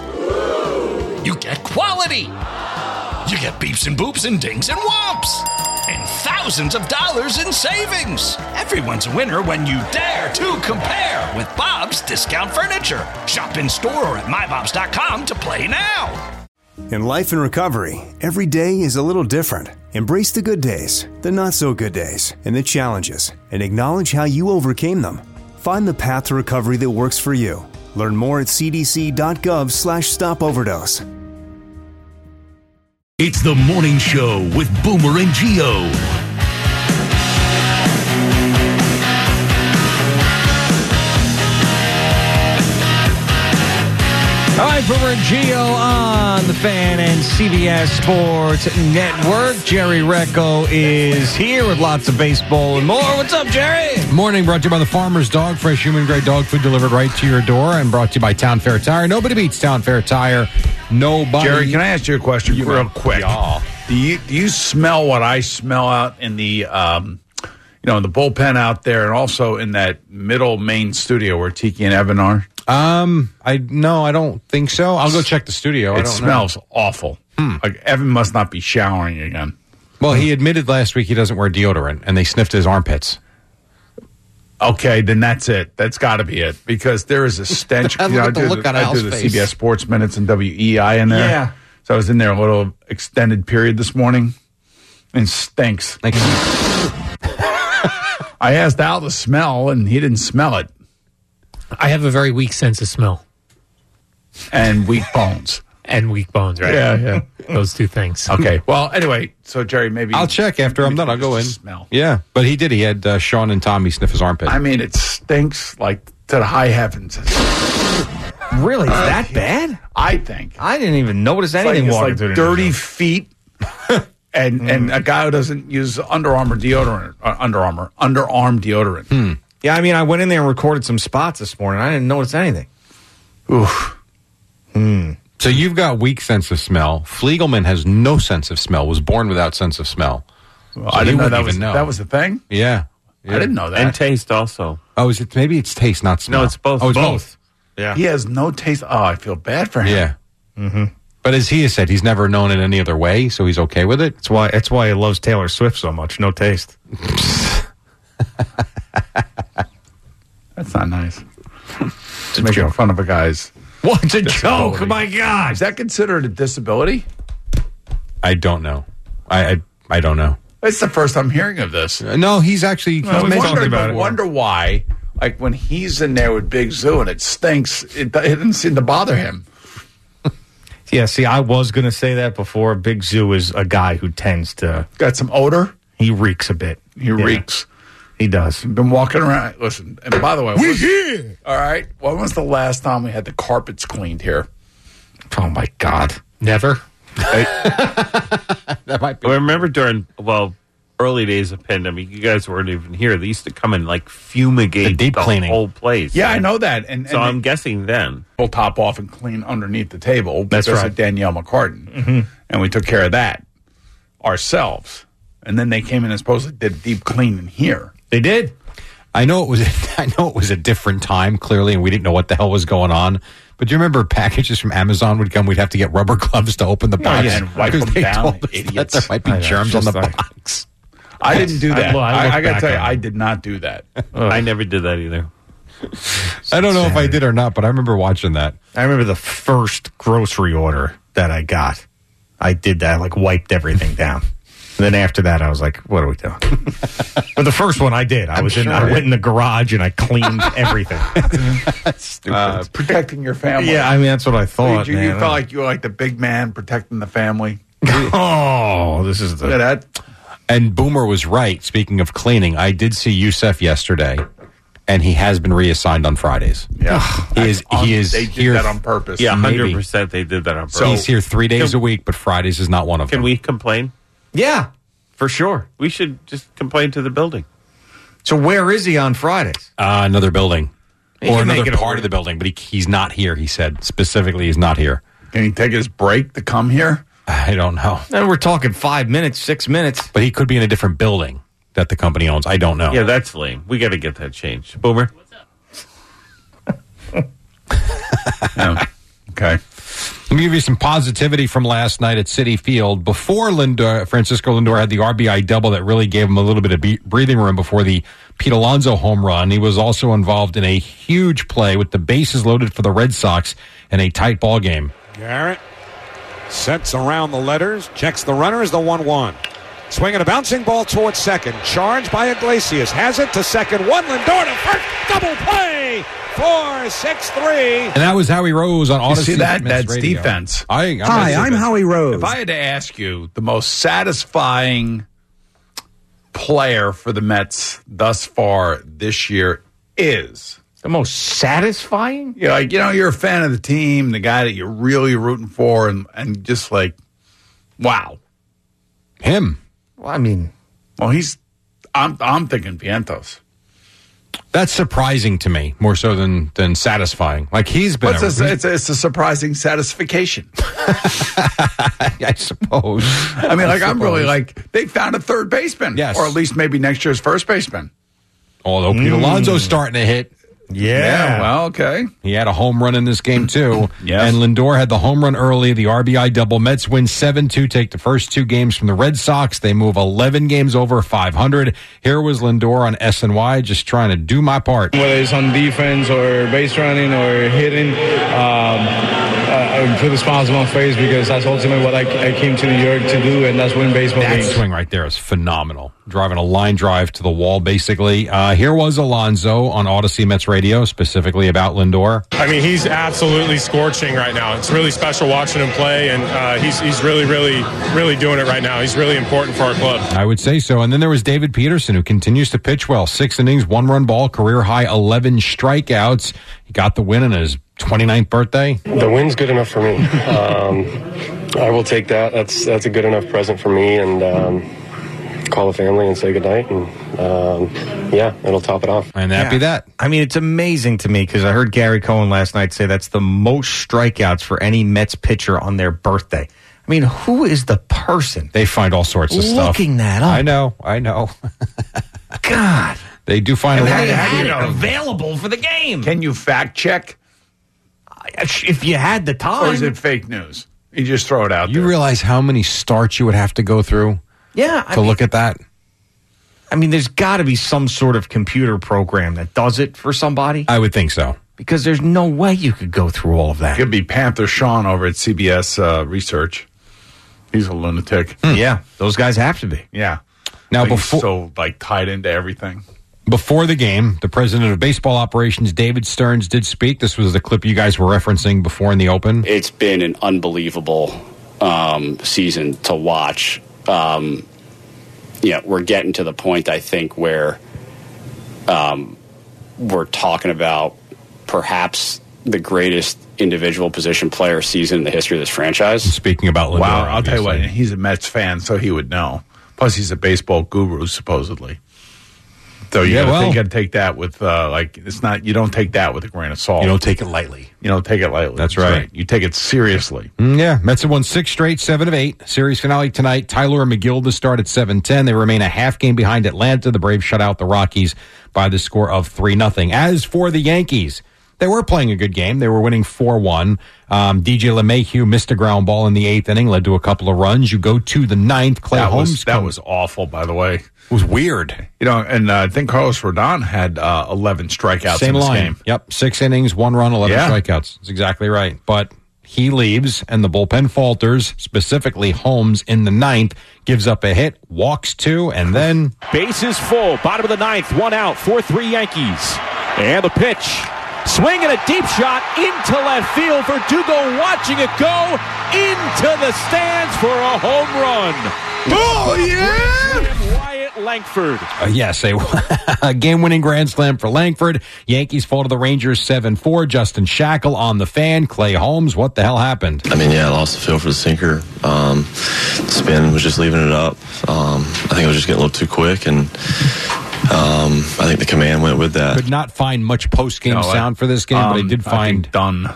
Speaker 2: You get quality. You get beeps and boops and dings and whomps. And thousands of dollars in savings. Everyone's a winner when you dare to compare with Bob's Discount Furniture. Shop in store or at my bobs dot com to play now.
Speaker 12: In life and recovery, every day is a little different. Embrace the good days, the not so good days, and the challenges, and acknowledge how you overcame them. Find the path to recovery that works for you. Learn more at cdc.gov slash stop overdose.
Speaker 5: It's the morning show with Boomer and Gio.
Speaker 6: All right, Boomer and Gio on the Fan and C B S Sports Network. Jerry Recco is here with lots of baseball and more. What's up, Jerry?
Speaker 13: Morning, brought to you by the Farmer's Dog. Fresh human-grade dog food delivered right to your door, and brought to you by Town Fair Tire. Nobody beats Town Fair Tire. Nobody.
Speaker 7: Jerry, can I ask you a question
Speaker 13: You
Speaker 7: real
Speaker 13: know,
Speaker 7: quick?
Speaker 13: yeah.
Speaker 7: Do you do you smell what I smell out in the um, you know, in the bullpen out there, and also in that middle main studio where Tiki and Evan are?
Speaker 13: Um, I no, I don't think so. I'll go check the studio. I
Speaker 7: It
Speaker 13: don't
Speaker 7: smells
Speaker 13: know.
Speaker 7: awful.
Speaker 13: Hmm.
Speaker 7: Like Evan must not be showering again.
Speaker 13: Well, he admitted last week he doesn't wear deodorant, and they sniffed his armpits.
Speaker 7: Okay, then that's it. That's got to be it, because there is a stench.
Speaker 13: Look
Speaker 7: You know, I
Speaker 13: at the
Speaker 7: do
Speaker 13: look
Speaker 7: the,
Speaker 13: on
Speaker 7: I
Speaker 13: Al's
Speaker 7: do the
Speaker 13: face.
Speaker 7: C B S Sports Minutes and W E I in there.
Speaker 13: Yeah.
Speaker 7: So I was in there a little extended period this morning, and stinks.
Speaker 13: Like,
Speaker 7: I asked Al to smell, and he didn't smell it.
Speaker 14: I have a very weak sense of smell.
Speaker 7: And weak bones.
Speaker 14: And weak bones, right?
Speaker 7: Yeah, yeah.
Speaker 14: Those two things.
Speaker 7: Okay. Well, anyway, so Jerry, maybe
Speaker 13: I'll check after I'm done. I'll go in.
Speaker 7: Smell.
Speaker 13: Yeah, but he did. He had uh, Sean and Tommy sniff his armpit.
Speaker 7: I mean, it stinks like to the high heavens.
Speaker 8: Really? It's that bad?
Speaker 7: I think.
Speaker 8: I didn't even notice
Speaker 7: It's like,
Speaker 8: anything
Speaker 7: it's
Speaker 8: walking
Speaker 7: like
Speaker 8: through the
Speaker 7: dirty
Speaker 8: window.
Speaker 7: feet, and and a guy who doesn't use Under Armour deodorant, uh, Under Armour, underarm deodorant.
Speaker 8: Hmm. Yeah, I mean, I went in there and recorded some spots this morning. I didn't notice anything.
Speaker 7: Oof.
Speaker 13: Hmm. So you've got weak sense of smell. Fliegelman has no sense of smell. Was born without sense of smell.
Speaker 7: Well,
Speaker 13: So
Speaker 7: I
Speaker 13: he
Speaker 7: didn't know
Speaker 13: wouldn't
Speaker 7: that was
Speaker 13: even know.
Speaker 7: that was the thing.
Speaker 13: Yeah.
Speaker 7: I didn't know that.
Speaker 9: And taste also.
Speaker 13: Oh, is it? Maybe it's taste, not smell.
Speaker 9: No, it's both.
Speaker 13: Oh, it's both.
Speaker 9: Both. Yeah.
Speaker 7: He has no taste. Oh, I feel bad for him.
Speaker 13: Yeah.
Speaker 8: Mm-hmm.
Speaker 13: But as he has said, he's never known it any other way, so he's okay with it.
Speaker 8: That's why. That's why he loves Taylor Swift so much. No taste.
Speaker 7: That's not nice. Just making fun of a guy's.
Speaker 8: What's a
Speaker 7: disability.
Speaker 8: joke? My God.
Speaker 7: Is that considered a disability?
Speaker 13: I don't know. I I, I don't know.
Speaker 7: It's the first I'm hearing of this.
Speaker 13: Uh, no, he's actually
Speaker 7: I
Speaker 13: he's
Speaker 7: wonder,
Speaker 13: talking about
Speaker 7: I
Speaker 13: it.
Speaker 7: wonder why, like when he's in there with Big Zoo and it stinks, it, it didn't seem to bother him.
Speaker 8: Yeah, see, I was going to say that before. Big Zoo is a guy who tends to...
Speaker 7: Got some odor?
Speaker 8: He reeks a bit.
Speaker 7: He
Speaker 8: Yeah.
Speaker 7: reeks.
Speaker 8: He does.
Speaker 7: Been walking around. Listen, and by the way,
Speaker 8: We
Speaker 7: when-
Speaker 8: here.
Speaker 7: all right, when was the last time we had the carpets cleaned here?
Speaker 6: Oh, my God.
Speaker 14: Never.
Speaker 9: That might be. I remember during, well, early days of pandemic, you guys weren't even here. They used to come and like fumigate
Speaker 7: The deep
Speaker 9: the
Speaker 7: cleaning.
Speaker 9: whole place.
Speaker 7: Yeah, I know that. And,
Speaker 9: so
Speaker 7: and
Speaker 9: I'm guessing then.
Speaker 7: We'll top off and clean underneath the table
Speaker 9: That's
Speaker 7: because
Speaker 9: right.
Speaker 7: of Danielle McCartan. And we took care of that ourselves. And then they came in and supposedly did a deep clean in here.
Speaker 6: They did.
Speaker 13: I know it was. I know it was a different time, clearly, and we didn't know what the hell was going on. But do you remember packages from Amazon would come? We'd have to get rubber gloves to open the
Speaker 7: Oh,
Speaker 13: box
Speaker 7: yeah, and wipe
Speaker 13: because
Speaker 7: them
Speaker 13: they
Speaker 7: down,
Speaker 13: told us that
Speaker 7: idiots.
Speaker 13: there might be
Speaker 7: I know,
Speaker 13: germs on
Speaker 7: just
Speaker 13: the
Speaker 7: like-
Speaker 13: box.
Speaker 7: I didn't do that.
Speaker 13: I- I
Speaker 7: I,
Speaker 13: look
Speaker 7: I, got to
Speaker 13: back
Speaker 7: tell you,
Speaker 13: on it.
Speaker 7: I did not do that.
Speaker 9: I never did that either.
Speaker 13: I don't know if I did or not, but I remember watching that.
Speaker 8: I remember the first grocery order that I got. I did that, like wiped everything down. And then after that, I was like, what are we doing? But the first one I did. I
Speaker 7: I'm
Speaker 8: was in,
Speaker 7: sure.
Speaker 8: I went in the garage and I cleaned everything.
Speaker 7: Uh, protecting your family.
Speaker 8: Yeah, I mean, that's what I thought,
Speaker 7: You, you
Speaker 8: man.
Speaker 7: felt like you were like the big man protecting the family.
Speaker 8: Oh, this is the.
Speaker 7: Look at that.
Speaker 13: And Boomer was right. Speaking of cleaning, I did see Youssef yesterday, and he has been reassigned on Fridays.
Speaker 7: Yeah,
Speaker 13: he is.
Speaker 7: On-
Speaker 13: He is
Speaker 7: They did
Speaker 13: here.
Speaker 7: that on purpose.
Speaker 9: Yeah,
Speaker 13: Maybe.
Speaker 9: one hundred percent they did that on purpose.
Speaker 13: So he's here three days
Speaker 9: Can-
Speaker 13: a week, but Fridays is not one of
Speaker 9: Can
Speaker 13: them.
Speaker 9: we complain?
Speaker 8: Yeah, for sure.
Speaker 9: We should just complain to the building.
Speaker 8: So where is he on Fridays?
Speaker 13: Uh, another building.
Speaker 8: He
Speaker 13: Or
Speaker 8: can make
Speaker 13: another
Speaker 8: it a
Speaker 13: part
Speaker 8: work.
Speaker 13: of the building, but he, he's not here, he said. Specifically, he's not here.
Speaker 7: Can he take his break to come here?
Speaker 13: I don't know.
Speaker 8: And we're talking five minutes, six minutes.
Speaker 13: But he could be in a different building that the company owns. I don't know.
Speaker 9: Yeah, that's lame. We got to get that changed. Boomer?
Speaker 7: Yeah. Okay.
Speaker 13: Let me give you some positivity from last night at Citi Field. Before Lindor, Francisco Lindor had the R B I double that really gave him a little bit of be- breathing room before the Pete Alonso home run. He was also involved in a huge play with the bases loaded for the Red Sox in a tight ball game.
Speaker 15: Garrett sets around the letters, checks the runner as the one one. Swinging a bouncing ball towards second. Charged by Iglesias. Has it to second. One Lindor to first. Double play. Four, six, three.
Speaker 13: And that was Howie Rose on
Speaker 7: You
Speaker 13: Odyssey.
Speaker 7: see that?
Speaker 13: Fitness
Speaker 7: That's
Speaker 13: Radio.
Speaker 7: defense.
Speaker 13: I, I'm
Speaker 16: Hi, I'm Howie Rose.
Speaker 7: If I had to ask you the most satisfying player for the Mets thus far this year is
Speaker 6: the most satisfying?
Speaker 7: Yeah, like, you know, you're a fan of the team, the guy that you're really rooting for, and, and just like, wow.
Speaker 13: Him.
Speaker 6: Well, I mean,
Speaker 7: well, he's, I'm, I'm thinking Vientos.
Speaker 13: That's surprising to me, more so than than satisfying. Like he's been.
Speaker 7: What's
Speaker 13: a,
Speaker 7: a, it's, a, it's a surprising satisfaction.
Speaker 13: I suppose.
Speaker 7: I mean, like,
Speaker 13: I
Speaker 7: I'm really
Speaker 13: suppose.
Speaker 7: like, they found a third baseman.
Speaker 13: Yes.
Speaker 7: Or at least maybe next year's first baseman.
Speaker 13: Although Pete
Speaker 7: Mm.
Speaker 13: Alonso's starting to hit.
Speaker 7: Yeah, well, okay.
Speaker 13: He had a home run in this game, too.
Speaker 7: Yes.
Speaker 13: And Lindor had the home run early, the R B I double. Mets win seven two, take the first two games from the Red Sox. They move eleven games over five hundred. Here was Lindor on S N Y, just trying to do my part.
Speaker 17: Whether it's on defense or base running or hitting, um, uh, I put a smile on my face because that's ultimately what I, I came to New York to do, and that's win baseball
Speaker 13: That
Speaker 17: games.
Speaker 13: swing right there is phenomenal. Driving a line drive to the wall, basically. Uh, here was Alonso on Odyssey Mets Radio, specifically about Lindor.
Speaker 18: I mean, he's absolutely scorching right now. It's really special watching him play, and uh, he's he's really, really, really doing it right now. He's really important for our club.
Speaker 13: I would say so. And then there was David Peterson, who continues to pitch well. Six innings, one run ball, career high eleven strikeouts. He got the win on his twenty-ninth birthday.
Speaker 19: The win's good enough for me. Um, I will take that. That's that's a good enough present for me, and um, call the family and say goodnight, and um, yeah, it'll top it off.
Speaker 13: And that be that.
Speaker 8: I mean, it's amazing to me because I heard Gary Cohen last night say that's the most strikeouts for any Mets pitcher on their birthday. I mean, who is the person?
Speaker 13: They find all sorts of stuff.
Speaker 8: Looking that up.
Speaker 13: I know, I know.
Speaker 8: God.
Speaker 13: They do find
Speaker 8: And
Speaker 13: a lot
Speaker 8: they
Speaker 13: of
Speaker 8: had it available for the game.
Speaker 7: Can you fact check?
Speaker 8: If you had the time.
Speaker 7: Or is it fake news? You just throw it out
Speaker 13: You
Speaker 7: there.
Speaker 13: realize how many starts you would have to go through
Speaker 8: Yeah. I
Speaker 13: to
Speaker 8: mean,
Speaker 13: look at that?
Speaker 8: I mean, there's got to be some sort of computer program that does it for somebody.
Speaker 13: I would think so.
Speaker 8: Because there's no way you could go through all of that.
Speaker 7: Could be Panther Sean over at C B S uh, Research. He's a lunatic.
Speaker 8: Yeah, those guys have to be.
Speaker 7: Yeah.
Speaker 13: Now,
Speaker 7: Like, he's
Speaker 13: before
Speaker 7: so like tied into everything.
Speaker 13: Before the game, the president of baseball operations, David Stearns, did speak. This was the clip you guys were referencing before in the open.
Speaker 20: It's been an unbelievable um, season to watch. Um, yeah, we're getting to the point, I think, where um, we're talking about perhaps the greatest individual position player season in the history of this franchise.
Speaker 13: Speaking about Lindor,
Speaker 7: wow, I'll
Speaker 13: obviously.
Speaker 7: tell you what, he's a Mets fan, so he would know. Plus, he's a baseball guru, supposedly. So you
Speaker 13: Yeah,
Speaker 7: gotta,
Speaker 13: well-
Speaker 7: take, you gotta take that with uh, like it's not. You don't take that with a grain of salt.
Speaker 13: You don't take it lightly.
Speaker 7: You don't take it lightly.
Speaker 13: That's right.
Speaker 7: You take it seriously.
Speaker 13: Mm, yeah, Mets have won six straight, seven of eight. Series finale tonight. Tyler and McGill to start at seven ten. They remain a half game behind Atlanta. The Braves shut out the Rockies by the score of three nothing. As for the Yankees, they were playing a good game. They were winning four one. Um, D J LeMahieu missed a ground ball in the eighth inning, led to a couple of runs. You go to the ninth. Clay
Speaker 7: that
Speaker 13: Holmes.
Speaker 7: was, that
Speaker 13: comes-
Speaker 7: was awful, by the way.
Speaker 13: It was weird.
Speaker 7: You know, and uh, I think Carlos Rodon had uh, eleven strikeouts
Speaker 13: Same
Speaker 7: in this
Speaker 13: line.
Speaker 7: game.
Speaker 13: Yep, six innings, one run, eleven
Speaker 7: Yeah.
Speaker 13: strikeouts. That's exactly right. But he leaves, and the bullpen falters. Specifically, Holmes in the ninth gives up a hit, walks two, and then
Speaker 16: Bases full, bottom of the ninth, one out, four three Yankees. And the pitch. Swing and a deep shot into left field for Dugo, watching it go into the stands for a home run.
Speaker 7: Oh, yeah!
Speaker 16: Wyatt Langford.
Speaker 13: Uh, yes, a, a game-winning grand slam for Langford. Yankees fall to the Rangers seven four. Justin Shackle on the fan. Clay Holmes, what the hell happened?
Speaker 21: I mean, yeah, I lost the feel for the sinker. Um, spin was just leaving it up. Um, I think I was just getting a little too quick, and um, I think the command went with that.
Speaker 13: Could not find much post-game
Speaker 7: No,
Speaker 13: sound for this game, but I
Speaker 7: um,
Speaker 13: did
Speaker 7: I
Speaker 13: find...
Speaker 7: think done.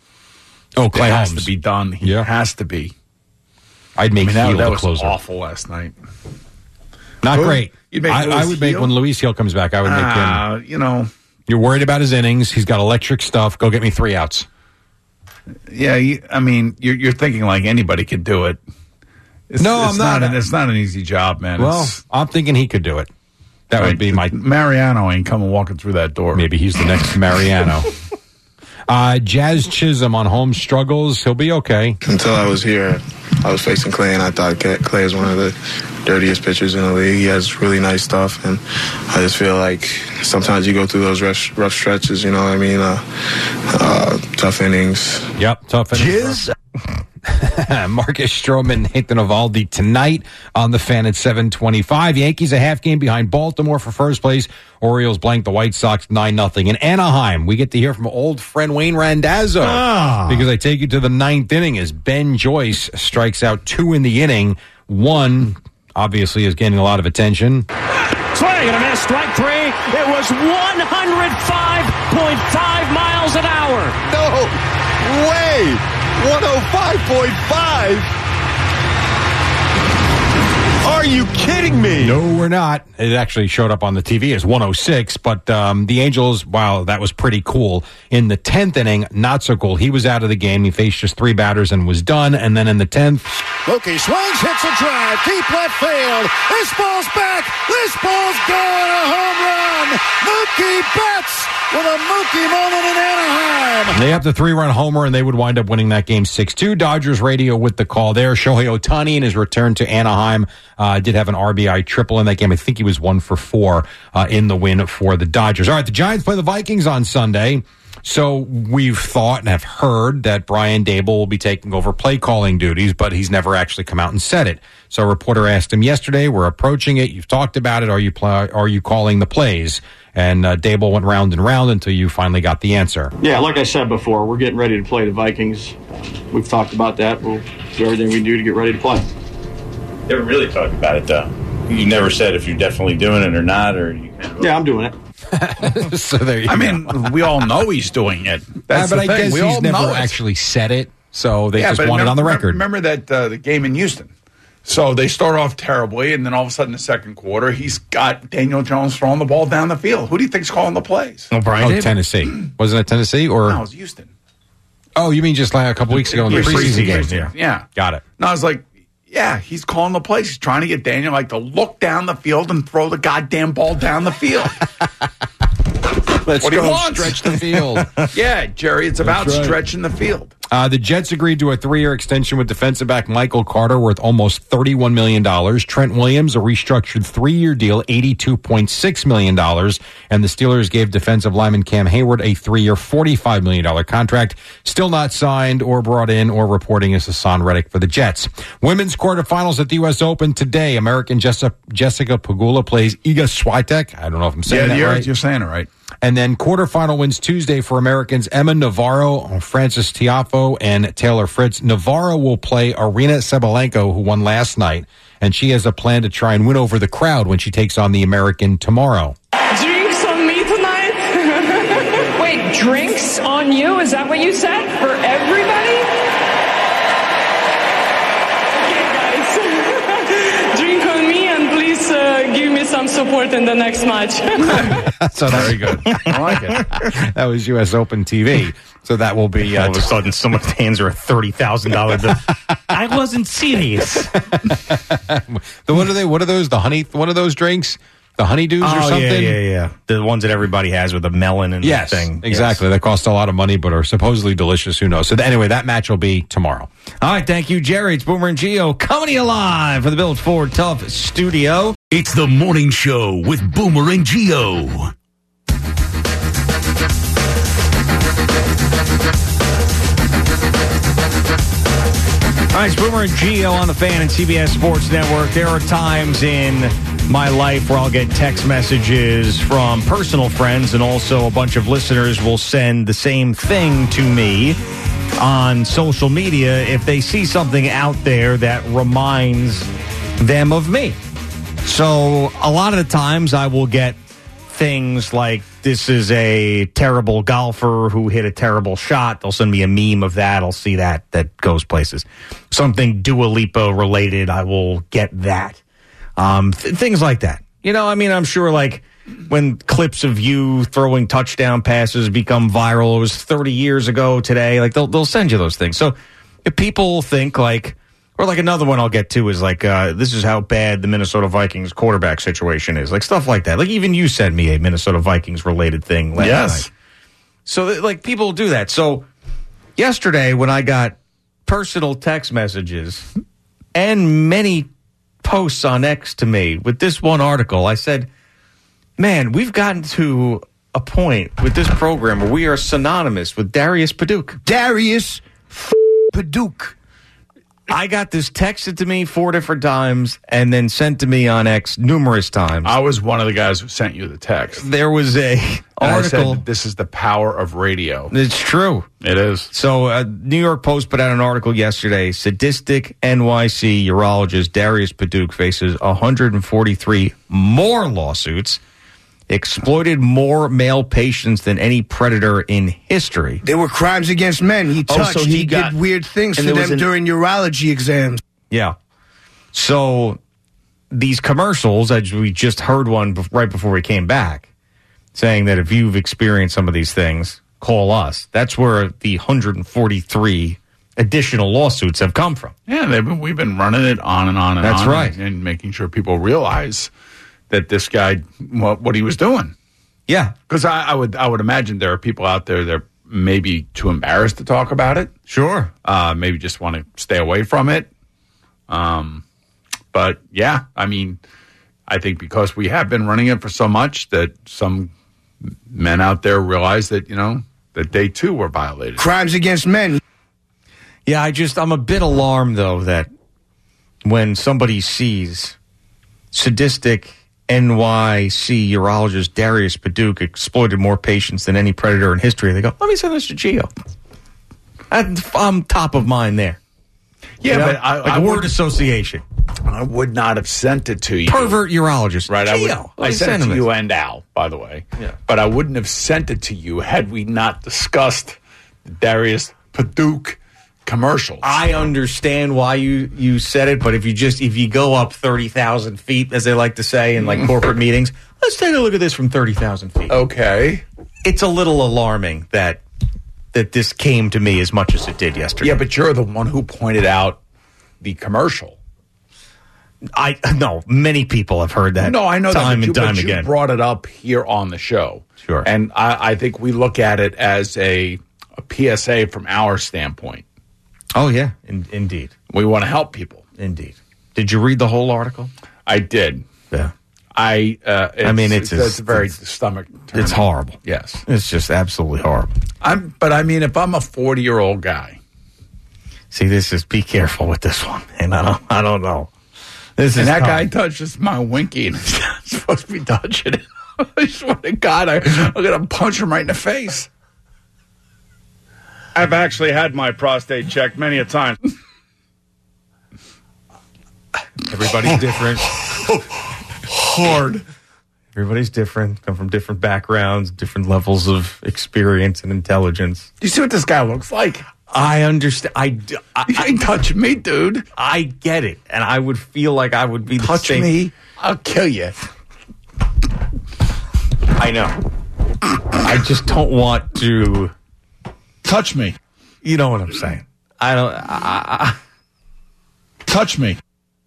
Speaker 13: Oh, Clay
Speaker 7: it has
Speaker 13: Holmes.
Speaker 7: to be done. He
Speaker 13: Yeah.
Speaker 7: has to be.
Speaker 13: I'd make
Speaker 7: I mean, that,
Speaker 13: Heel
Speaker 7: that
Speaker 13: the
Speaker 7: was
Speaker 13: closer.
Speaker 7: awful last night.
Speaker 13: Not
Speaker 7: Who?
Speaker 13: great.
Speaker 7: You'd make
Speaker 13: I,
Speaker 7: Luis
Speaker 13: I would make
Speaker 7: Heel?
Speaker 13: when Luis Heel comes back. I would make him.
Speaker 7: Uh, you know,
Speaker 13: You're worried about his innings. He's got electric stuff. Go get me three outs.
Speaker 7: yeah. You, I mean, you're, you're thinking like anybody could do it. It's,
Speaker 13: No,
Speaker 7: it's
Speaker 13: I'm not.
Speaker 7: an, it's not an easy job, man.
Speaker 13: Well,
Speaker 7: It's,
Speaker 13: I'm thinking he could do it. That would be my.
Speaker 7: Mariano ain't coming walking through that door.
Speaker 13: Maybe he's the next Mariano. Uh, Jazz Chisholm on home struggles. He'll be okay.
Speaker 22: Until I was here, I was facing Clay, and I thought Clay is one of the dirtiest pitchers in the league. He has really nice stuff, and I just feel like sometimes you go through those rough, rough stretches, you know what I mean? Uh, uh, tough innings.
Speaker 13: Yep, tough innings. Marcus Stroman, Nathan Eovaldi tonight on the Fan at seven twenty-five. Yankees a half game behind Baltimore for first place. Orioles blank the White Sox nine nothing. In Anaheim, we get to hear from old friend Wayne Randazzo
Speaker 6: Ah.
Speaker 13: because I take you to the ninth inning as Ben Joyce strikes out two in the inning. One, obviously, is getting a lot of attention.
Speaker 16: Swing and a miss, strike three. It was one hundred five point five miles an hour.
Speaker 23: No way! one oh five point five? Are you kidding me?
Speaker 13: No, we're not. It actually showed up on the T V as one oh six, but um, the Angels, wow, that was pretty cool. In the tenth inning, not so cool. He was out of the game. He faced just three batters and was done. And then in the tenth,
Speaker 24: Mookie swings, hits a drive, deep left field. This ball's back. This ball's going a home run. Mookie Betts with a Mookie moment in Anaheim.
Speaker 13: they have the three-run homer, and they would wind up winning that game six two. Dodgers radio with the call there. Shohei Ohtani in his return to Anaheim uh, did have an R B I triple in that game. I think he was one for four uh, in the win for the Dodgers. All right, the Giants play the Vikings on Sunday. So we've thought and have heard that Brian Dable will be taking over play calling duties, but he's never actually come out and said it. So a reporter asked him yesterday, we're approaching it. You've talked about it. Are you pl- are you calling the plays? And uh, Dable went round and round until you finally got the answer.
Speaker 25: Yeah, like I said before, we're getting ready to play the Vikings. We've talked about that. We'll do everything we can do to get ready to play.
Speaker 26: Never really talked about it, though. You never said if you're definitely doing it or not, or you kind of...
Speaker 25: Yeah, I'm doing it.
Speaker 13: So there you
Speaker 7: I
Speaker 13: go.
Speaker 7: mean, we all know he's doing it. That's
Speaker 13: Yeah, but
Speaker 7: the
Speaker 13: I
Speaker 7: thing.
Speaker 13: guess
Speaker 7: we
Speaker 13: he's
Speaker 7: all
Speaker 13: never
Speaker 7: know it.
Speaker 13: actually said it, so they
Speaker 7: Yeah,
Speaker 13: just
Speaker 7: but
Speaker 13: want it
Speaker 7: remember,
Speaker 13: on the record.
Speaker 7: Remember that uh, the game in Houston? So they start off terribly, and then all of a sudden, the second quarter, he's got Daniel Jones throwing the ball down the field. Who do you think's calling the plays?
Speaker 13: Oh,
Speaker 7: Brian
Speaker 13: Tennessee. Wasn't it Tennessee? Or
Speaker 7: No, it was Houston.
Speaker 13: Oh, you mean just like a couple weeks ago in the
Speaker 7: Yeah,
Speaker 13: preseason
Speaker 7: preseason,
Speaker 13: game?
Speaker 7: yeah. Yeah.
Speaker 13: Got it.
Speaker 7: No, I was like, yeah, he's calling the plays. He's trying to get Daniel like to look down the field and throw the goddamn ball down the field.
Speaker 13: Let's
Speaker 7: what he
Speaker 13: go
Speaker 7: wants.
Speaker 13: stretch the field.
Speaker 7: Yeah, Jerry, it's about
Speaker 13: That's right.
Speaker 7: stretching the field.
Speaker 13: Uh, the Jets agreed to a three-year extension with defensive back Michael Carter worth almost thirty-one million dollars. Trent Williams, a restructured three-year deal, eighty-two point six million dollars. And the Steelers gave defensive lineman Cam Hayward a three-year, forty-five million dollars contract. Still not signed or brought in or reporting is Hassan Reddick for the Jets. Women's quarterfinals at the U S Open today. American Jessica, Jessica Pegula plays Iga Swiatek. I don't know if I'm saying
Speaker 7: Yeah,
Speaker 13: that
Speaker 7: you're,
Speaker 13: right.
Speaker 7: you're saying it right.
Speaker 13: And then quarterfinal wins Tuesday for Americans Emma Navarro, Frances Tiafoe, and Taylor Fritz. Navarro will play Arina Sabalenka, who won last night, and she has a plan to try and win over the crowd when she takes on the American tomorrow.
Speaker 1: Drinks on me tonight? Wait, drinks on you? Is that what you said? For everybody? Okay, guys. Drink on me and please uh, give me some support in the next match.
Speaker 13: So that's very good. I like it. That was U S Open T V. So that will be... Uh,
Speaker 8: All of a sudden, someone's hands are a thirty thousand dollars bill. I wasn't serious.
Speaker 13: the, what are they? What are those? The honey? What are those drinks? The honeydews
Speaker 8: oh,
Speaker 13: or something?
Speaker 8: Yeah, yeah, yeah. The ones that everybody has with the melon and
Speaker 13: yes,
Speaker 8: the thing.
Speaker 13: Exactly.
Speaker 8: Yes.
Speaker 13: They cost a lot of money, but are supposedly delicious. Who knows? So th- anyway, that match will be tomorrow.
Speaker 6: All right, thank you, Jerry. It's Boomer and Geo coming to you live from the Built Ford Tough studio.
Speaker 5: It's the morning show with Boomer and Geo.
Speaker 6: All right, it's Boomer and Geo on the Fan and C B S Sports Network. There are times in my life where I'll get text messages from personal friends, and also a bunch of listeners will send the same thing to me on social media if they see something out there that reminds them of me. So a lot of the times I will get things like, this is a terrible golfer who hit a terrible shot. They'll send me a meme of that. I'll see that. That goes places. Something Dua Lipa related, I will get that. Um, th- things like that. You know, I mean, I'm sure like when clips of you throwing touchdown passes become viral, it was thirty years ago today, like they'll, they'll send you those things. So if people think like, or like another one I'll get to is like, uh, this is how bad the Minnesota Vikings quarterback situation is. Like stuff like that. Like even you sent me a Minnesota Vikings related thing last
Speaker 7: Yes.
Speaker 6: night. So like people do that. So yesterday when I got personal text messages and many posts on X to me with this one article, I said, man, we've gotten to a point with this program where we are synonymous with Darius Paduk. Darius f- Paduk. I got this texted to me four different times and then sent to me on X numerous times.
Speaker 7: I was one of the guys who sent you the text.
Speaker 6: There was a
Speaker 7: And
Speaker 6: article.
Speaker 7: I said, this is the power of radio.
Speaker 6: It's true.
Speaker 7: It is.
Speaker 6: So, uh, New York Post put out an article yesterday. Sadistic N Y C urologist Darius Paduk faces one hundred forty-three more lawsuits. Exploited more male patients than any predator in history.
Speaker 2: There were crimes against men. He
Speaker 6: Oh,
Speaker 2: touched.
Speaker 6: so
Speaker 2: he
Speaker 6: he got-
Speaker 2: did weird things
Speaker 6: and
Speaker 2: to
Speaker 6: there was
Speaker 2: them
Speaker 6: an-
Speaker 2: during urology exams.
Speaker 6: Yeah. So these commercials, as we just heard one bef- right before we came back, saying that if you've experienced some of these things, call us. That's where the one hundred forty-three additional lawsuits have come from.
Speaker 7: Yeah, they've been, we've been running it on and on and
Speaker 6: That's
Speaker 7: on.
Speaker 6: right.
Speaker 7: And, and making sure people realize that this guy, what, what he was doing.
Speaker 6: Yeah.
Speaker 7: Because I, I would I would imagine there are people out there that are maybe too embarrassed to talk about it.
Speaker 6: Sure.
Speaker 7: Uh, maybe just want to stay away from it. Um, but yeah, I mean, I think because we have been running it for so much that some men out there realize that, you know, that they too were violated.
Speaker 2: Crimes against men.
Speaker 6: Yeah, I just, I'm a bit alarmed, though, that when somebody sees sadistic N Y C urologist Darius Paduk exploited more patients than any predator in history, they go, let me send this to Geo. I'm top of mind there.
Speaker 7: Yeah,
Speaker 6: You know?
Speaker 7: but I,
Speaker 6: like
Speaker 7: I
Speaker 6: a word
Speaker 7: would-
Speaker 6: association.
Speaker 7: I would not have sent it to you.
Speaker 6: Pervert urologist.
Speaker 7: Right, I, would,
Speaker 6: Geo.
Speaker 7: I sent it to you and Al, by the way.
Speaker 6: Yeah.
Speaker 7: But I wouldn't have sent it to you had we not discussed the Darius Paduk commercials.
Speaker 6: I understand why you, you said it, but if you just if you go up thirty thousand feet, as they like to say in like corporate meetings, let's take a look at this from thirty thousand feet.
Speaker 7: Okay.
Speaker 6: It's a little alarming that that this came to me as much as it did yesterday.
Speaker 7: Yeah, but you're the one who pointed out the commercial.
Speaker 6: I no, many people have heard that.
Speaker 7: No, I know
Speaker 6: time
Speaker 7: that, but you,
Speaker 6: and time
Speaker 7: but you
Speaker 6: again.
Speaker 7: brought it up here on the show.
Speaker 6: Sure.
Speaker 7: And I, I think we look at it as a, a P S A from our standpoint.
Speaker 6: Oh, yeah, in, indeed.
Speaker 7: We want to help people.
Speaker 6: Indeed. Did you read the whole article?
Speaker 7: I did.
Speaker 6: Yeah.
Speaker 7: I uh,
Speaker 6: I mean, it's
Speaker 7: it's,
Speaker 6: it's-
Speaker 7: very
Speaker 6: it's-
Speaker 7: stomach.
Speaker 6: It's horrible.
Speaker 7: Yes.
Speaker 6: It's just absolutely horrible.
Speaker 7: I'm, but I mean, if I'm a forty year old guy,
Speaker 6: See, this is be careful with this one, and I don't, I don't know. This
Speaker 7: and
Speaker 6: is
Speaker 7: that
Speaker 6: tough.
Speaker 7: guy touches my winky, and it's not supposed to be touching it. I swear to God, I, I'm going to punch him right in the face.
Speaker 3: I've actually had my prostate checked many a time.
Speaker 8: Everybody's different.
Speaker 7: Hard.
Speaker 8: Everybody's different. Come from different backgrounds, different levels of experience and intelligence.
Speaker 7: You see what this guy looks like?
Speaker 8: I understand. I, I,
Speaker 7: You ain't touching me, dude.
Speaker 8: I get it, and I would feel like I would be the
Speaker 7: Touch
Speaker 8: same.
Speaker 7: me, I'll kill you.
Speaker 8: I know. I just don't want to
Speaker 7: touch me.
Speaker 8: You know what I'm saying? I don't. I, I,
Speaker 7: touch me.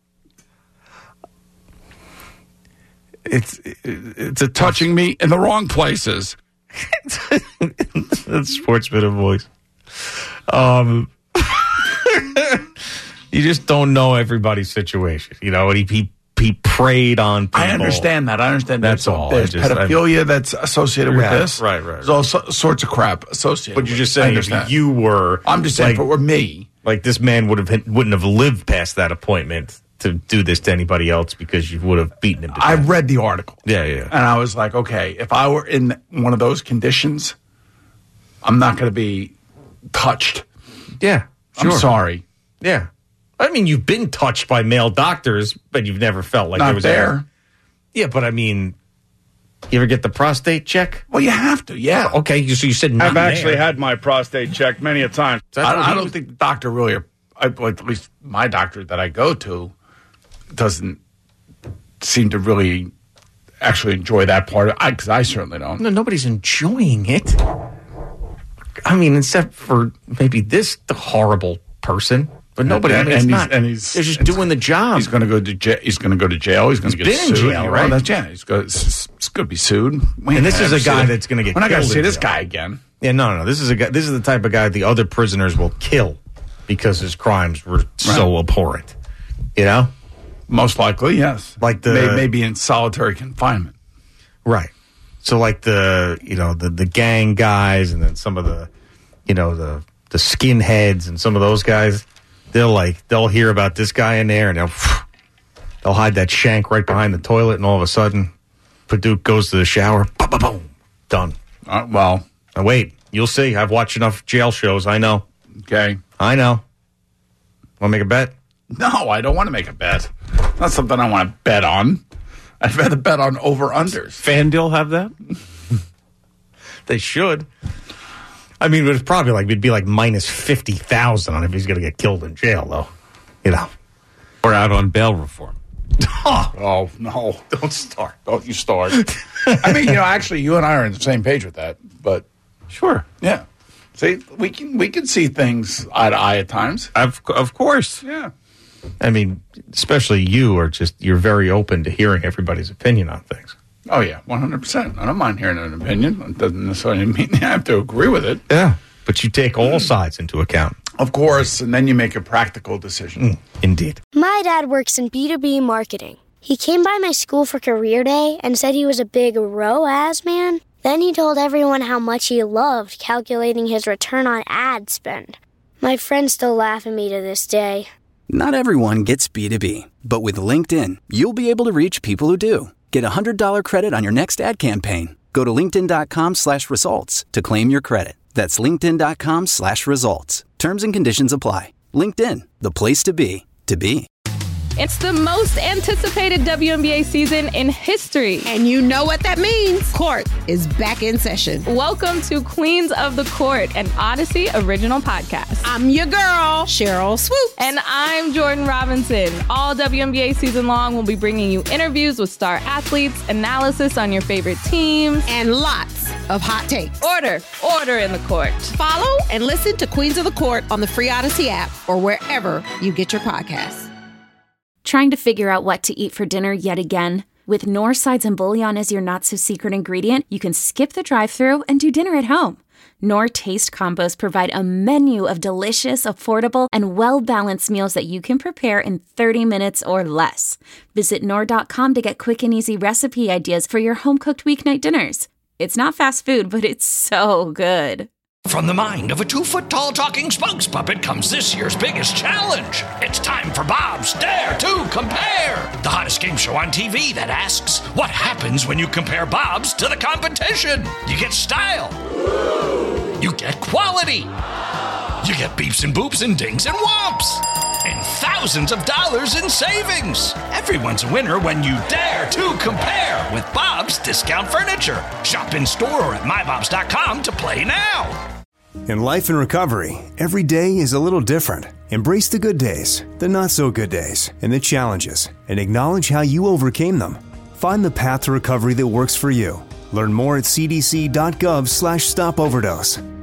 Speaker 8: It's it's a
Speaker 7: touching me in the wrong places.
Speaker 8: That's sportsman voice. Um, you just don't know everybody's situation, you know. And he he, he preyed on people.
Speaker 7: I understand that. I understand
Speaker 8: That's
Speaker 7: there's,
Speaker 8: all.
Speaker 7: There's
Speaker 8: I just-
Speaker 7: pedophilia that's associated with
Speaker 8: Yeah,
Speaker 7: this.
Speaker 8: right, right,
Speaker 7: There's all so, sorts of crap associated.
Speaker 8: But you're
Speaker 7: with
Speaker 8: just
Speaker 7: it. I
Speaker 8: saying,
Speaker 7: understand.
Speaker 8: if you were,
Speaker 7: I'm just saying,
Speaker 8: like,
Speaker 7: if it were me,
Speaker 8: like this man would have wouldn't have lived past that appointment to do this to anybody else because you would have beaten him to
Speaker 7: I
Speaker 8: death.
Speaker 7: read the article.
Speaker 8: Yeah, yeah.
Speaker 7: And I was like, okay, if I were in one of those conditions, I'm not going to be touched.
Speaker 8: Yeah,
Speaker 7: I'm
Speaker 8: sure.
Speaker 7: sorry.
Speaker 8: Yeah. I mean, you've been touched by male doctors, but you've never felt like
Speaker 7: Not
Speaker 8: there was
Speaker 7: there.
Speaker 8: A, yeah, but I mean, you ever get the prostate check?
Speaker 7: Well, you have to, yeah.
Speaker 8: Okay, you- so you said not
Speaker 3: I've actually
Speaker 8: there.
Speaker 3: had my prostate checked many a time.
Speaker 7: I, I don't think the doctor really, I, well, at least my doctor that I go to, doesn't seem to really actually enjoy that part of it, because I certainly don't.
Speaker 8: No, nobody's enjoying it. I mean, except for maybe this horrible person, but nobody.
Speaker 7: And,
Speaker 8: I mean, it's
Speaker 7: and
Speaker 8: not.
Speaker 7: he's, and he's
Speaker 8: they're just doing the job.
Speaker 7: He's going to go to jail. He's going to go to jail. He's going to get
Speaker 8: been in
Speaker 7: sued.
Speaker 8: jail,
Speaker 7: Well,
Speaker 8: right?
Speaker 7: that's, yeah, he's going to be sued. We
Speaker 8: And this
Speaker 7: ain't
Speaker 8: is
Speaker 7: gonna
Speaker 8: a
Speaker 7: see
Speaker 8: guy
Speaker 7: it.
Speaker 8: that's going to get
Speaker 7: We're not
Speaker 8: killed
Speaker 7: going to see
Speaker 8: in
Speaker 7: this
Speaker 8: jail.
Speaker 7: guy again.
Speaker 8: Yeah, no, no, no. This is a guy. This is the type of guy the other prisoners will kill because his crimes were so abhorrent. You know,
Speaker 7: most likely, yes.
Speaker 8: Like the
Speaker 7: May- maybe in solitary confinement.
Speaker 8: Right. So like the you know the the gang guys and then some of the you know the the skinheads and some of those guys, they'll like they'll hear about this guy in there and they'll they'll hide that shank right behind the toilet and all of a sudden Padauk goes to the shower, boom, boom, boom, done.
Speaker 7: Uh, well,
Speaker 8: now wait, you'll see. I've watched enough jail shows. I know.
Speaker 7: Okay,
Speaker 8: I know. Want to make a bet?
Speaker 7: No, I don't want to make a bet. It's not something I want to bet on. I'd rather bet on over-unders.
Speaker 9: FanDuel have that?
Speaker 8: They should. I mean, it's probably like, it'd be like minus fifty thousand on if he's going to get killed in jail, though. You know.
Speaker 9: Or out on bail reform.
Speaker 8: Oh,
Speaker 7: oh no.
Speaker 8: Don't start.
Speaker 7: Don't you start. I mean, you know, actually, you and I are on the same page with that, but.
Speaker 9: Sure.
Speaker 7: Yeah. See, we can we can see things eye to eye at times.
Speaker 9: Of, of course.
Speaker 7: Yeah.
Speaker 8: I mean, especially you are just, you're very open to hearing everybody's opinion on things.
Speaker 7: Oh, yeah, one hundred percent. I don't mind hearing an opinion. It doesn't necessarily mean I have to agree with it.
Speaker 8: Yeah. But you take all sides into account.
Speaker 7: Of course, and then you make a practical decision.
Speaker 8: Mm, indeed.
Speaker 4: My dad works in B two B marketing. He came by my school for career day and said he was a big R O A S man. Then he told everyone how much he loved calculating his return on ad spend. My friends still laugh at me to this day.
Speaker 10: Not everyone gets B two B, but with LinkedIn, you'll be able to reach people who do. Get a one hundred dollars credit on your next ad campaign. Go to linkedin.com slash results to claim your credit. That's linkedin.com slash results. Terms and conditions apply. LinkedIn, the place to be, to be.
Speaker 11: It's the most anticipated W N B A season in history.
Speaker 12: And you know what that means. Court is back in session.
Speaker 11: Welcome to Queens of the Court, an Odyssey original podcast.
Speaker 12: I'm your girl, Cheryl Swoops.
Speaker 11: And I'm Jordan Robinson. All W N B A season long, we'll be bringing you interviews with star athletes, analysis on your favorite teams,
Speaker 12: and lots of hot takes.
Speaker 11: Order, order in the court.
Speaker 12: Follow and listen to Queens of the Court on the free Odyssey app or wherever you get your podcasts.
Speaker 14: Trying to figure out what to eat for dinner yet again? With Knorr sides and bouillon as your not-so-secret ingredient, you can skip the drive-thru and do dinner at home. Knorr Taste Combos provide a menu of delicious, affordable, and well-balanced meals that you can prepare in thirty minutes or less. Visit Knorr dot com to get quick and easy recipe ideas for your home-cooked weeknight dinners. It's not fast food, but it's so good.
Speaker 15: From the mind of a two-foot-tall talking spokes puppet comes this year's biggest challenge. It's time for Bob's Dare to Compare, the hottest game show on T V that asks, what happens when you compare Bob's to the competition? You get style. You get quality. You get beeps and boops and dings and whomps. And thousands of dollars in savings. Everyone's a winner when you dare to compare with Bob's Discount Furniture. Shop in store or at my bobs dot com to play now.
Speaker 17: In life and recovery, every day is a little different. Embrace the good days, the not so good days, and the challenges, and acknowledge how you overcame them. Find the path to recovery that works for you. Learn more at c d c dot gov slash stop overdose.